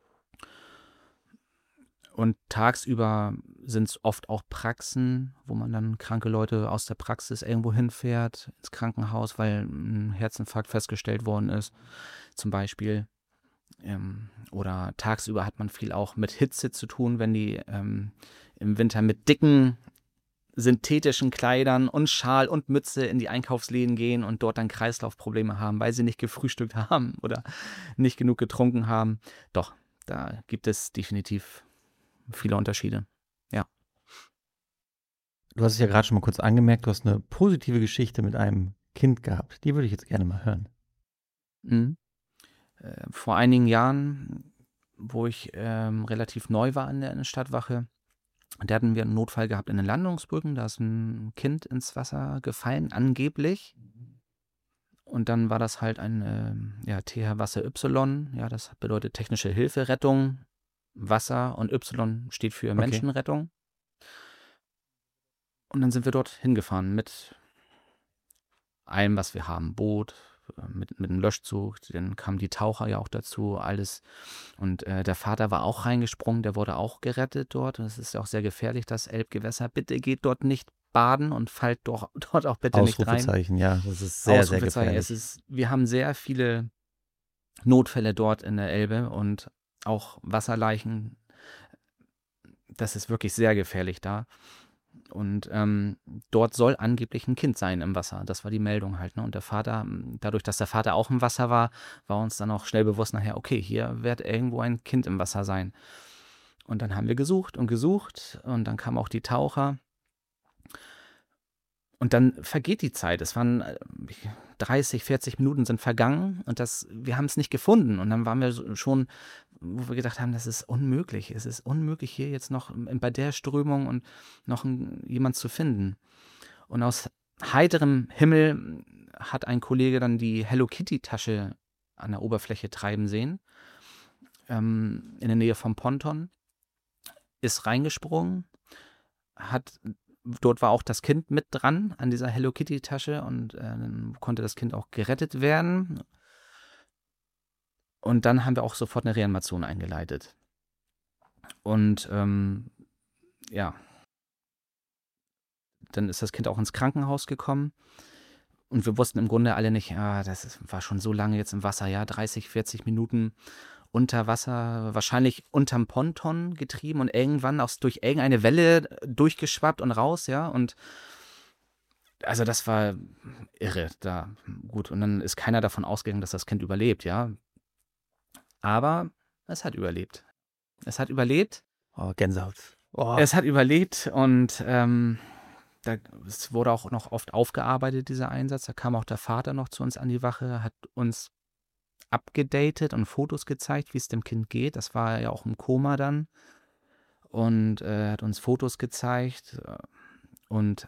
[SPEAKER 2] Und tagsüber sind es oft auch Praxen, wo man dann kranke Leute aus der Praxis irgendwo hinfährt, ins Krankenhaus, weil ein Herzinfarkt festgestellt worden ist, zum Beispiel. Ähm, oder tagsüber hat man viel auch mit Hitze zu tun, wenn die ähm, im Winter mit dicken synthetischen Kleidern und Schal und Mütze in die Einkaufsläden gehen und dort dann Kreislaufprobleme haben, weil sie nicht gefrühstückt haben oder nicht genug getrunken haben. Doch, da gibt es definitiv viele Unterschiede. Ja.
[SPEAKER 3] Du hast es ja gerade schon mal kurz angemerkt, du hast eine positive Geschichte mit einem Kind gehabt. Die würde ich jetzt gerne mal hören.
[SPEAKER 2] Mhm. Äh, vor einigen Jahren, wo ich ähm, relativ neu war in der, in der Stadtwache, da hatten wir einen Notfall gehabt in den Landungsbrücken. Da ist ein Kind ins Wasser gefallen, angeblich. Und dann war das halt ein ähm, ja, T H Wasser Y. Ja, das bedeutet technische Hilfe, Rettung, Wasser und Y steht für
[SPEAKER 3] Okay.
[SPEAKER 2] Menschenrettung. Und dann sind wir dort hingefahren mit allem, was wir haben. Boot, äh, mit, mit einem Löschzug, dann kamen die Taucher ja auch dazu, alles. Und äh, der Vater war auch reingesprungen, der wurde auch gerettet dort. Und es ist ja auch sehr gefährlich, das Elbgewässer. Bitte geht dort nicht baden und fallt doch, dort auch bitte nicht rein.
[SPEAKER 3] Ausrufezeichen, ja, das ist sehr, sehr
[SPEAKER 2] Ausrufezeichen.
[SPEAKER 3] gefährlich.
[SPEAKER 2] Es ist, wir haben sehr viele Notfälle dort in der Elbe und auch Wasserleichen. Das ist wirklich sehr gefährlich da. Und ähm, dort soll angeblich ein Kind sein im Wasser. Das war die Meldung halt. Ne? Und der Vater, dadurch, dass der Vater auch im Wasser war, war uns dann auch schnell bewusst nachher, okay, hier wird irgendwo ein Kind im Wasser sein. Und dann haben wir gesucht und gesucht und dann kamen auch die Taucher. Und dann vergeht die Zeit. Es waren dreißig, vierzig Minuten sind vergangen und das, wir haben es nicht gefunden. Und dann waren wir schon, wo wir gedacht haben, das ist unmöglich. Es ist unmöglich, hier jetzt noch bei der Strömung und noch ein, jemand zu finden. Und aus heiterem Himmel hat ein Kollege dann die Hello Kitty-Tasche an der Oberfläche treiben sehen, ähm, in der Nähe vom Ponton, ist reingesprungen, hat dort war auch das Kind mit dran an dieser Hello Kitty-Tasche und äh, dann konnte das Kind auch gerettet werden. Und dann haben wir auch sofort eine Reanimation eingeleitet. Und ähm, ja, dann ist das Kind auch ins Krankenhaus gekommen. Und wir wussten im Grunde alle nicht, ah, das ist, war schon so lange jetzt im Wasser, ja, dreißig, vierzig Minuten unter Wasser, wahrscheinlich unterm Ponton getrieben und irgendwann auch durch irgendeine Welle durchgeschwappt und raus, ja, und also das war irre, da, gut, und dann ist keiner davon ausgegangen, dass das Kind überlebt, ja, aber es hat überlebt. Es hat überlebt.
[SPEAKER 3] Oh, Gänsehaut. Oh.
[SPEAKER 2] Es hat überlebt und ähm, da, es wurde auch noch oft aufgearbeitet, dieser Einsatz, da kam auch der Vater noch zu uns an die Wache, hat uns abgedatet und Fotos gezeigt, wie es dem Kind geht. Das war ja auch im Koma dann. Und er äh, hat uns Fotos gezeigt. Und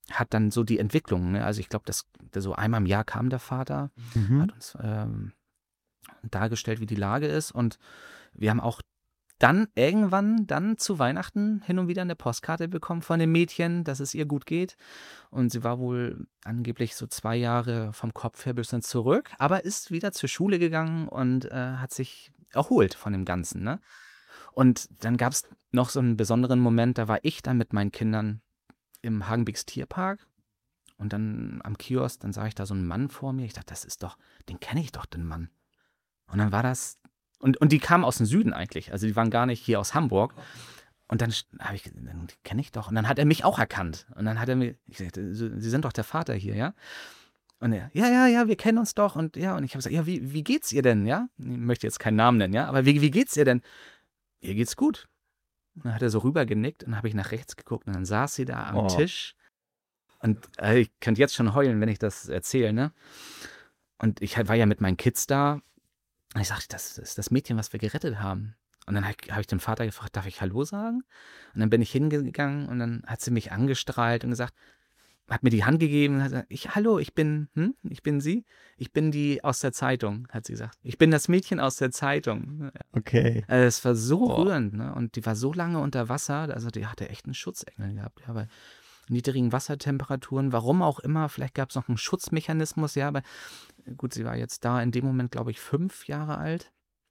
[SPEAKER 2] hat dann so die Entwicklung, ne? Also ich glaube, dass der so einmal im Jahr kam der Vater,
[SPEAKER 3] Mhm.
[SPEAKER 2] hat uns ähm, dargestellt, wie die Lage ist. Und wir haben auch dann irgendwann dann zu Weihnachten hin und wieder eine Postkarte bekommen von dem Mädchen, dass es ihr gut geht. Und sie war wohl angeblich so zwei Jahre vom Kopf her ein bisschen zurück, aber ist wieder zur Schule gegangen und äh, hat sich erholt von dem Ganzen, ne? Und dann gab es noch so einen besonderen Moment, da war ich dann mit meinen Kindern im Hagenbecks Tierpark und dann am Kiosk, dann sah ich da so einen Mann vor mir. Ich dachte, das ist doch, den kenne ich doch, den Mann. Und dann war das, und, und die kamen aus dem Süden eigentlich, also die waren gar nicht hier aus Hamburg. Und dann habe ich, den kenne ich doch. Und dann hat er mich auch erkannt. Und dann hat er mir, ich sagte, Sie sind doch der Vater hier, ja? Und er, ja, ja, ja, wir kennen uns doch. Und ja, und ich habe gesagt, ja, wie, wie geht's ihr denn, ja? Ich möchte jetzt keinen Namen nennen, ja? Aber wie, wie geht's ihr denn? Ihr geht's gut. Und dann hat er so rüber genickt und dann habe ich nach rechts geguckt und dann saß sie da am
[SPEAKER 3] Oh.
[SPEAKER 2] Tisch. Und äh, ich könnte jetzt schon heulen, wenn ich das erzähle, ne? Und ich war ja mit meinen Kids da. Und ich sagte, das ist das Mädchen, was wir gerettet haben. Und dann habe ich den Vater gefragt, darf ich Hallo sagen? Und dann bin ich hingegangen und dann hat sie mich angestrahlt und gesagt, hat mir die Hand gegeben und hat gesagt, ich, hallo, ich bin, hm, ich bin sie. Ich bin die aus der Zeitung, hat sie gesagt. Ich bin das Mädchen aus der Zeitung.
[SPEAKER 3] Okay.
[SPEAKER 2] Also es war so
[SPEAKER 3] Oh.
[SPEAKER 2] rührend, ne? Und die war so lange unter Wasser, also die hatte echt einen Schutzengel gehabt, ja, bei niedrigen Wassertemperaturen, warum auch immer, vielleicht gab es noch einen Schutzmechanismus, ja, aber gut, sie war jetzt da in dem Moment, glaube ich, fünf Jahre alt.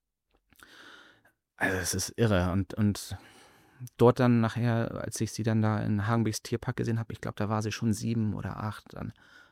[SPEAKER 2] Also es ist irre und, und dort dann nachher, als ich sie dann da in Hagenbecks Tierpark gesehen habe, ich glaube, da war sie schon sieben oder acht dann.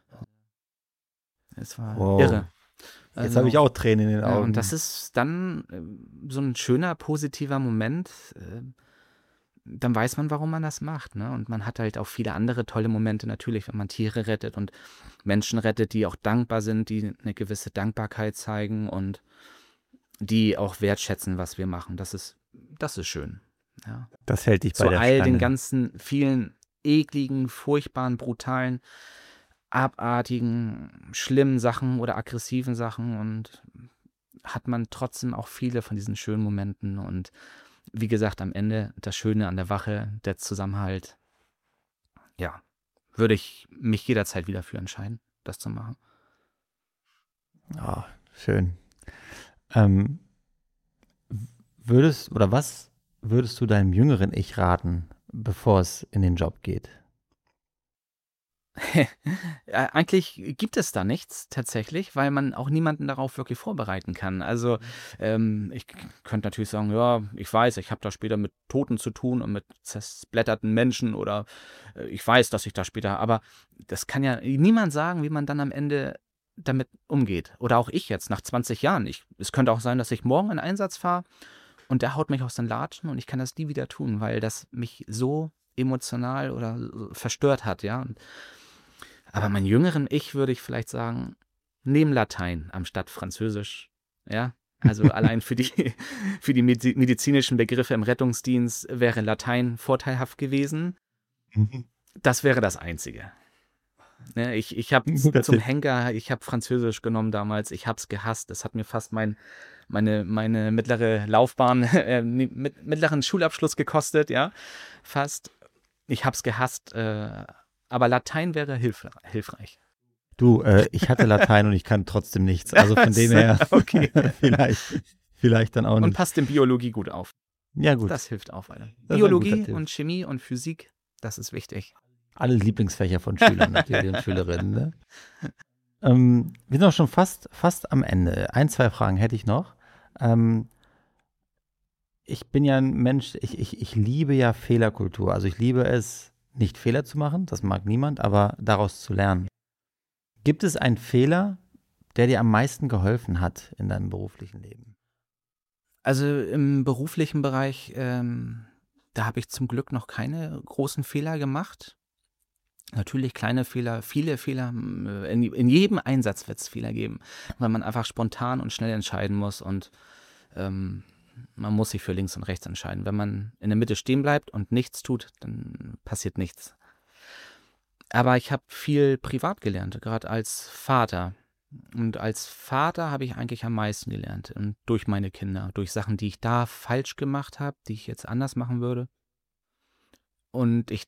[SPEAKER 2] Es war
[SPEAKER 3] Wow.
[SPEAKER 2] irre.
[SPEAKER 3] Jetzt
[SPEAKER 2] Also,
[SPEAKER 3] habe ich auch Tränen in den
[SPEAKER 2] ja,
[SPEAKER 3] Augen.
[SPEAKER 2] und das ist dann äh, so ein schöner, positiver Moment. Äh, dann weiß man, warum man das macht, ne? Und man hat halt auch viele andere tolle Momente natürlich, wenn man Tiere rettet und Menschen rettet, die auch dankbar sind, die eine gewisse Dankbarkeit zeigen und die auch wertschätzen, was wir machen. Das ist, das ist schön. Ja.
[SPEAKER 3] Das hält dich bei
[SPEAKER 2] Zu
[SPEAKER 3] der
[SPEAKER 2] all
[SPEAKER 3] Stange.
[SPEAKER 2] den ganzen vielen ekligen, furchtbaren, brutalen, abartigen, schlimmen Sachen oder aggressiven Sachen und hat man trotzdem auch viele von diesen schönen Momenten und wie gesagt, am Ende das Schöne an der Wache, der Zusammenhalt. Ja, würde ich mich jederzeit wieder für entscheiden, das zu machen.
[SPEAKER 3] Ah, schön. Ähm, würdest, oder was würdest du deinem jüngeren Ich raten, bevor es in den Job geht?
[SPEAKER 2] Ja, eigentlich gibt es da nichts tatsächlich, weil man auch niemanden darauf wirklich vorbereiten kann. Also ähm, ich k- könnte natürlich sagen, ja, ich weiß, ich habe da später mit Toten zu tun und mit zersplitterten Menschen oder äh, ich weiß, dass ich da später, aber das kann ja niemand sagen, wie man dann am Ende damit umgeht. Oder auch ich jetzt nach zwanzig Jahren. Ich, es könnte auch sein, dass ich morgen in Einsatz fahre und der haut mich aus den Latschen und ich kann das nie wieder tun, weil das mich so emotional oder so verstört hat, ja. Und aber mein jüngeren Ich würde ich vielleicht sagen, nehmen Latein anstatt Französisch. Ja, also allein für die, für die medi- medizinischen Begriffe im Rettungsdienst wäre Latein vorteilhaft gewesen. Das wäre das Einzige. Ne, ich ich habe
[SPEAKER 3] Guter
[SPEAKER 2] zum
[SPEAKER 3] Tipp.
[SPEAKER 2] Henker, ich habe Französisch genommen damals, ich habe es gehasst. Das hat mir fast mein, meine, meine mittlere Laufbahn, äh, mit, mittleren Schulabschluss gekostet, ja, fast. Ich habe es gehasst, äh, aber Latein wäre hilf, hilfreich.
[SPEAKER 3] Du, äh, ich hatte Latein und ich kann trotzdem nichts. Also von dem her,
[SPEAKER 2] Okay.
[SPEAKER 3] vielleicht, vielleicht dann auch
[SPEAKER 2] Und
[SPEAKER 3] nicht.
[SPEAKER 2] passt in Biologie gut auf.
[SPEAKER 3] Ja gut,
[SPEAKER 2] Das hilft auch weiter.
[SPEAKER 3] Das ist ein guter
[SPEAKER 2] Biologie
[SPEAKER 3] Tipp.
[SPEAKER 2] und Chemie und Physik, das ist wichtig.
[SPEAKER 3] alle Lieblingsfächer von Schülern natürlich und Schülerinnen. Ne? Ähm, wir sind auch schon fast, fast am Ende. Ein, zwei Fragen hätte ich noch. Ähm, ich bin ja ein Mensch, ich, ich, ich liebe ja Fehlerkultur. Also ich liebe es, nicht Fehler zu machen, das mag niemand, aber daraus zu lernen. Gibt es einen Fehler, der dir am meisten geholfen hat in deinem beruflichen Leben?
[SPEAKER 2] Also im beruflichen Bereich, ähm, da habe ich zum Glück noch keine großen Fehler gemacht. Natürlich kleine Fehler, viele Fehler. äh, In, in jedem Einsatz wird es Fehler geben, weil man einfach spontan und schnell entscheiden muss und ähm, man muss sich für links und rechts entscheiden. Wenn man in der Mitte stehen bleibt und nichts tut, dann passiert nichts. Aber ich habe viel privat gelernt, gerade als Vater. Und als Vater habe ich eigentlich am meisten gelernt. Und durch meine Kinder, durch Sachen, die ich da falsch gemacht habe, die ich jetzt anders machen würde. Und ich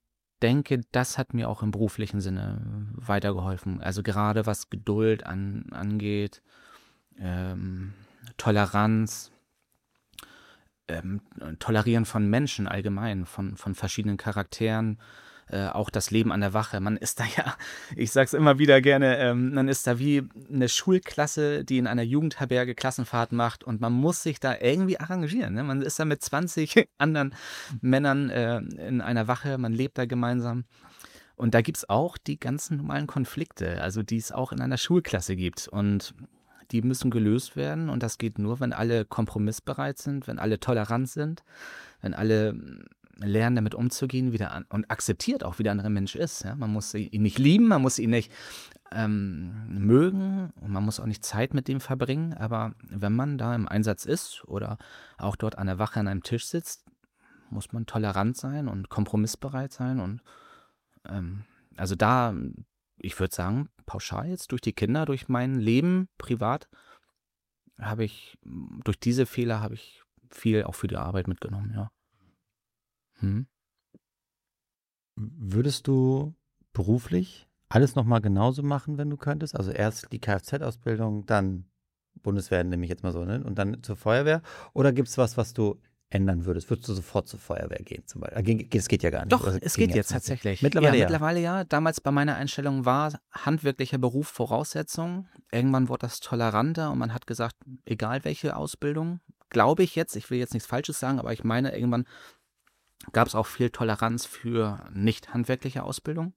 [SPEAKER 2] denke, das hat mir auch im beruflichen Sinne weitergeholfen. Also gerade was Geduld an, angeht, ähm, Toleranz, ähm, Tolerieren von Menschen allgemein, von, von verschiedenen Charakteren, äh, auch das Leben an der Wache. Man ist da ja, ich sag's immer wieder gerne, ähm, man ist da wie eine Schulklasse, die in einer Jugendherberge Klassenfahrt macht und man muss sich da irgendwie arrangieren. Ne? Man ist da mit zwanzig anderen Männern äh, in einer Wache, man lebt da gemeinsam. Und da gibt's auch die ganzen normalen Konflikte, also die es auch in einer Schulklasse gibt. Und die müssen gelöst werden und das geht nur, wenn alle kompromissbereit sind, wenn alle tolerant sind, wenn alle lernen, damit umzugehen wieder an, und akzeptiert auch, wie der andere Mensch ist. Ja? Man muss ihn nicht lieben, man muss ihn nicht ähm, mögen und man muss auch nicht Zeit mit dem verbringen, aber wenn man da im Einsatz ist oder auch dort an der Wache an einem Tisch sitzt, muss man tolerant sein und kompromissbereit sein und ähm, also da, ich würde sagen, pauschal jetzt durch die Kinder, durch mein Leben privat, habe ich, durch diese Fehler habe ich viel auch für die Arbeit mitgenommen, ja. Hm.
[SPEAKER 3] Würdest du beruflich alles nochmal genauso machen, wenn du könntest? Also erst die Kfz-Ausbildung, dann Bundeswehr, nehme ich jetzt mal so, ne? Und dann zur Feuerwehr? Oder gibt es was, was du ändern würdest? Würdest du sofort zur Feuerwehr gehen zum Beispiel? Das geht ja gar nicht.
[SPEAKER 2] Doch,
[SPEAKER 3] Oder
[SPEAKER 2] es
[SPEAKER 3] ging
[SPEAKER 2] geht jetzt tatsächlich.
[SPEAKER 3] Mittlerweile
[SPEAKER 2] ja,
[SPEAKER 3] ja.
[SPEAKER 2] Mittlerweile ja. Damals bei meiner Einstellung war handwerklicher Beruf Voraussetzung. Irgendwann wurde das toleranter und man hat gesagt, egal welche Ausbildung, glaube ich jetzt, ich will jetzt nichts Falsches sagen, aber ich meine, irgendwann gab es auch viel Toleranz für nicht handwerkliche Ausbildung.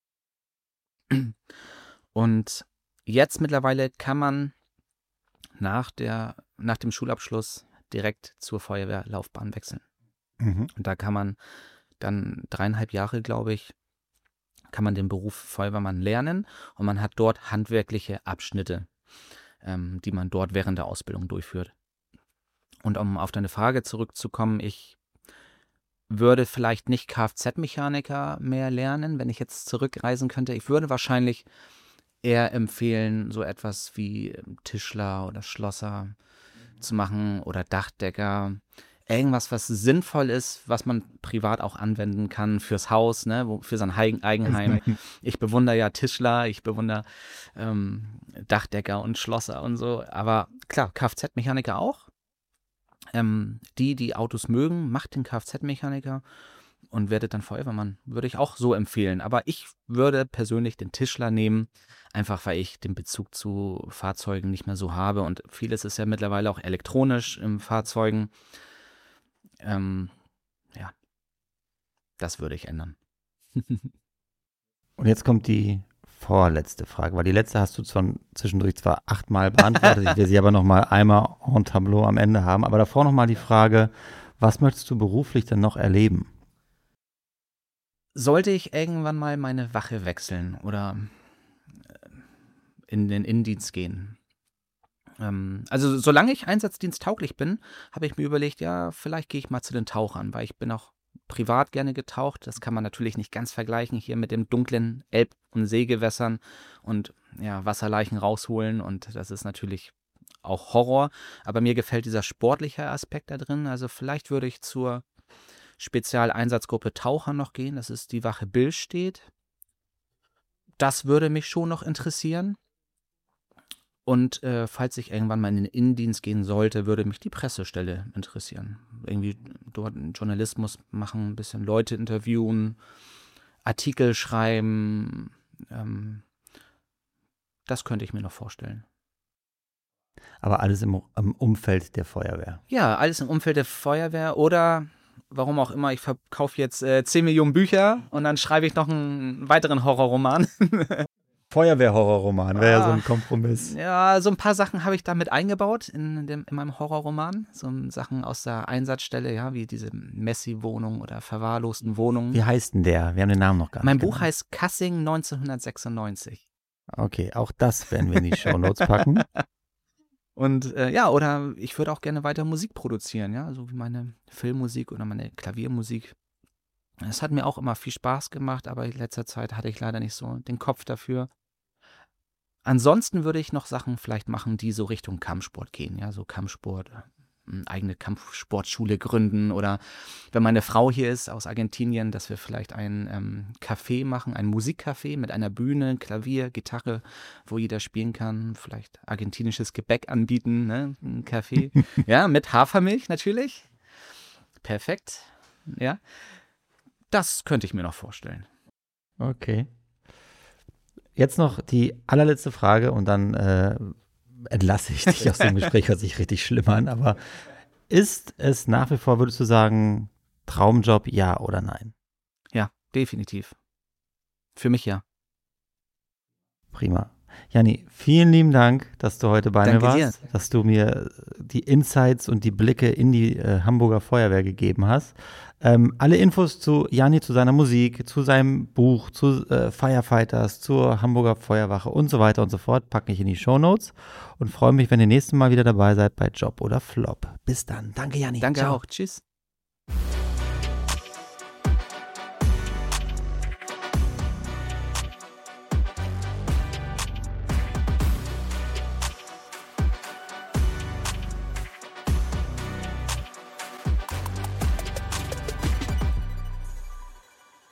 [SPEAKER 2] Und jetzt mittlerweile kann man nach, der, nach dem Schulabschluss direkt zur Feuerwehrlaufbahn wechseln.
[SPEAKER 3] Mhm.
[SPEAKER 2] Und da kann man dann dreieinhalb Jahre, glaube ich, kann man den Beruf Feuerwehrmann lernen und man hat dort handwerkliche Abschnitte, ähm, die man dort während der Ausbildung durchführt. Und um auf deine Frage zurückzukommen, ich würde vielleicht nicht Kfz-Mechaniker mehr lernen, wenn ich jetzt zurückreisen könnte. Ich würde wahrscheinlich eher empfehlen, so etwas wie Tischler oder Schlosser zu machen oder Dachdecker. Irgendwas, was sinnvoll ist, was man privat auch anwenden kann fürs Haus, ne, wo, für sein Eigen- Eigenheim. Ich bewundere ja Tischler, ich bewundere ähm, Dachdecker und Schlosser und so. Aber klar, Kfz-Mechaniker auch. Ähm, die, die Autos mögen, macht den Kfz-Mechaniker und werdet dann Feuerwehrmann. Würde ich auch so empfehlen. Aber ich würde persönlich den Tischler nehmen, einfach weil ich den Bezug zu Fahrzeugen nicht mehr so habe. Und vieles ist ja mittlerweile auch elektronisch in Fahrzeugen. Ähm, ja, das würde ich ändern.
[SPEAKER 3] Und jetzt kommt die vorletzte Frage, weil die letzte hast du zwar zwischendurch zwar achtmal beantwortet, ich will sie aber nochmal einmal en tableau am Ende haben, aber davor nochmal die Frage, was möchtest du beruflich denn noch erleben?
[SPEAKER 2] Sollte ich irgendwann mal meine Wache wechseln oder in den Innendienst gehen? Ähm, also solange ich einsatzdiensttauglich bin, habe ich mir überlegt, ja, vielleicht gehe ich mal zu den Tauchern, weil ich bin auch privat gerne getaucht. Das kann man natürlich nicht ganz vergleichen hier mit dem dunklen Elb- und Seegewässern und ja, Wasserleichen rausholen und das ist natürlich auch Horror. Aber mir gefällt dieser sportliche Aspekt da drin. Also vielleicht würde ich zur Spezialeinsatzgruppe Taucher noch gehen. Das ist die Wache Billstedt. Das würde mich schon noch interessieren. Und äh, falls ich irgendwann mal in den Innendienst gehen sollte, würde mich die Pressestelle interessieren. Irgendwie dort Journalismus machen, ein bisschen Leute interviewen, Artikel schreiben. Ähm, das könnte ich mir noch vorstellen.
[SPEAKER 3] Aber alles im, im Umfeld der Feuerwehr.
[SPEAKER 2] Ja, alles im Umfeld der Feuerwehr oder warum auch immer, ich verkaufe jetzt äh, zehn Millionen Bücher und dann schreibe ich noch einen weiteren Horrorroman.
[SPEAKER 3] Feuerwehr-Horrorroman wäre
[SPEAKER 2] Ah,
[SPEAKER 3] ja so ein Kompromiss.
[SPEAKER 2] Ja, so ein paar Sachen habe ich damit eingebaut in, dem, in meinem Horrorroman. So Sachen aus der Einsatzstelle, ja, wie diese Messi-Wohnung oder verwahrlosten Wohnungen.
[SPEAKER 3] Wie heißt denn der? Wir haben den Namen noch gar
[SPEAKER 2] Mein
[SPEAKER 3] nicht
[SPEAKER 2] Buch
[SPEAKER 3] genannt.
[SPEAKER 2] heißt Cassing neunzehnhundertsechsundneunzig.
[SPEAKER 3] Okay, auch das werden wir in die Shownotes packen.
[SPEAKER 2] Und äh, ja, oder ich würde auch gerne weiter Musik produzieren, ja, so wie meine Filmmusik oder meine Klaviermusik. Es hat mir auch immer viel Spaß gemacht, aber in letzter Zeit hatte ich leider nicht so den Kopf dafür. Ansonsten würde ich noch Sachen vielleicht machen, die so Richtung Kampfsport gehen, ja, so Kampfsport, eine eigene Kampfsportschule gründen oder wenn meine Frau hier ist aus Argentinien, dass wir vielleicht ein ähm, Café machen, ein Musikcafé mit einer Bühne, Klavier, Gitarre, wo jeder spielen kann, vielleicht argentinisches Gebäck anbieten, ne? Ein Café, ja, mit Hafermilch natürlich, perfekt, ja, das könnte ich mir noch vorstellen.
[SPEAKER 3] Okay. Jetzt noch die allerletzte Frage und dann äh, entlasse ich dich aus dem Gespräch, hört sich richtig schlimm an, aber ist es nach wie vor, würdest du sagen, Traumjob, ja oder nein?
[SPEAKER 2] Ja, definitiv. Für mich ja.
[SPEAKER 3] Prima. Janni, vielen lieben Dank, dass du heute bei
[SPEAKER 2] Danke
[SPEAKER 3] mir warst,
[SPEAKER 2] dir.
[SPEAKER 3] dass du mir die Insights und die Blicke in die äh, Hamburger Feuerwehr gegeben hast. Ähm, alle Infos zu Janni, zu seiner Musik, zu seinem Buch, zu äh, Firefighters, zur Hamburger Feuerwache und so weiter und so fort packe ich in die Shownotes und freue mich, wenn ihr nächstes Mal wieder dabei seid bei Job oder Flop. Bis dann. Danke, Janni.
[SPEAKER 2] Danke
[SPEAKER 3] Ciao.
[SPEAKER 2] auch. Tschüss.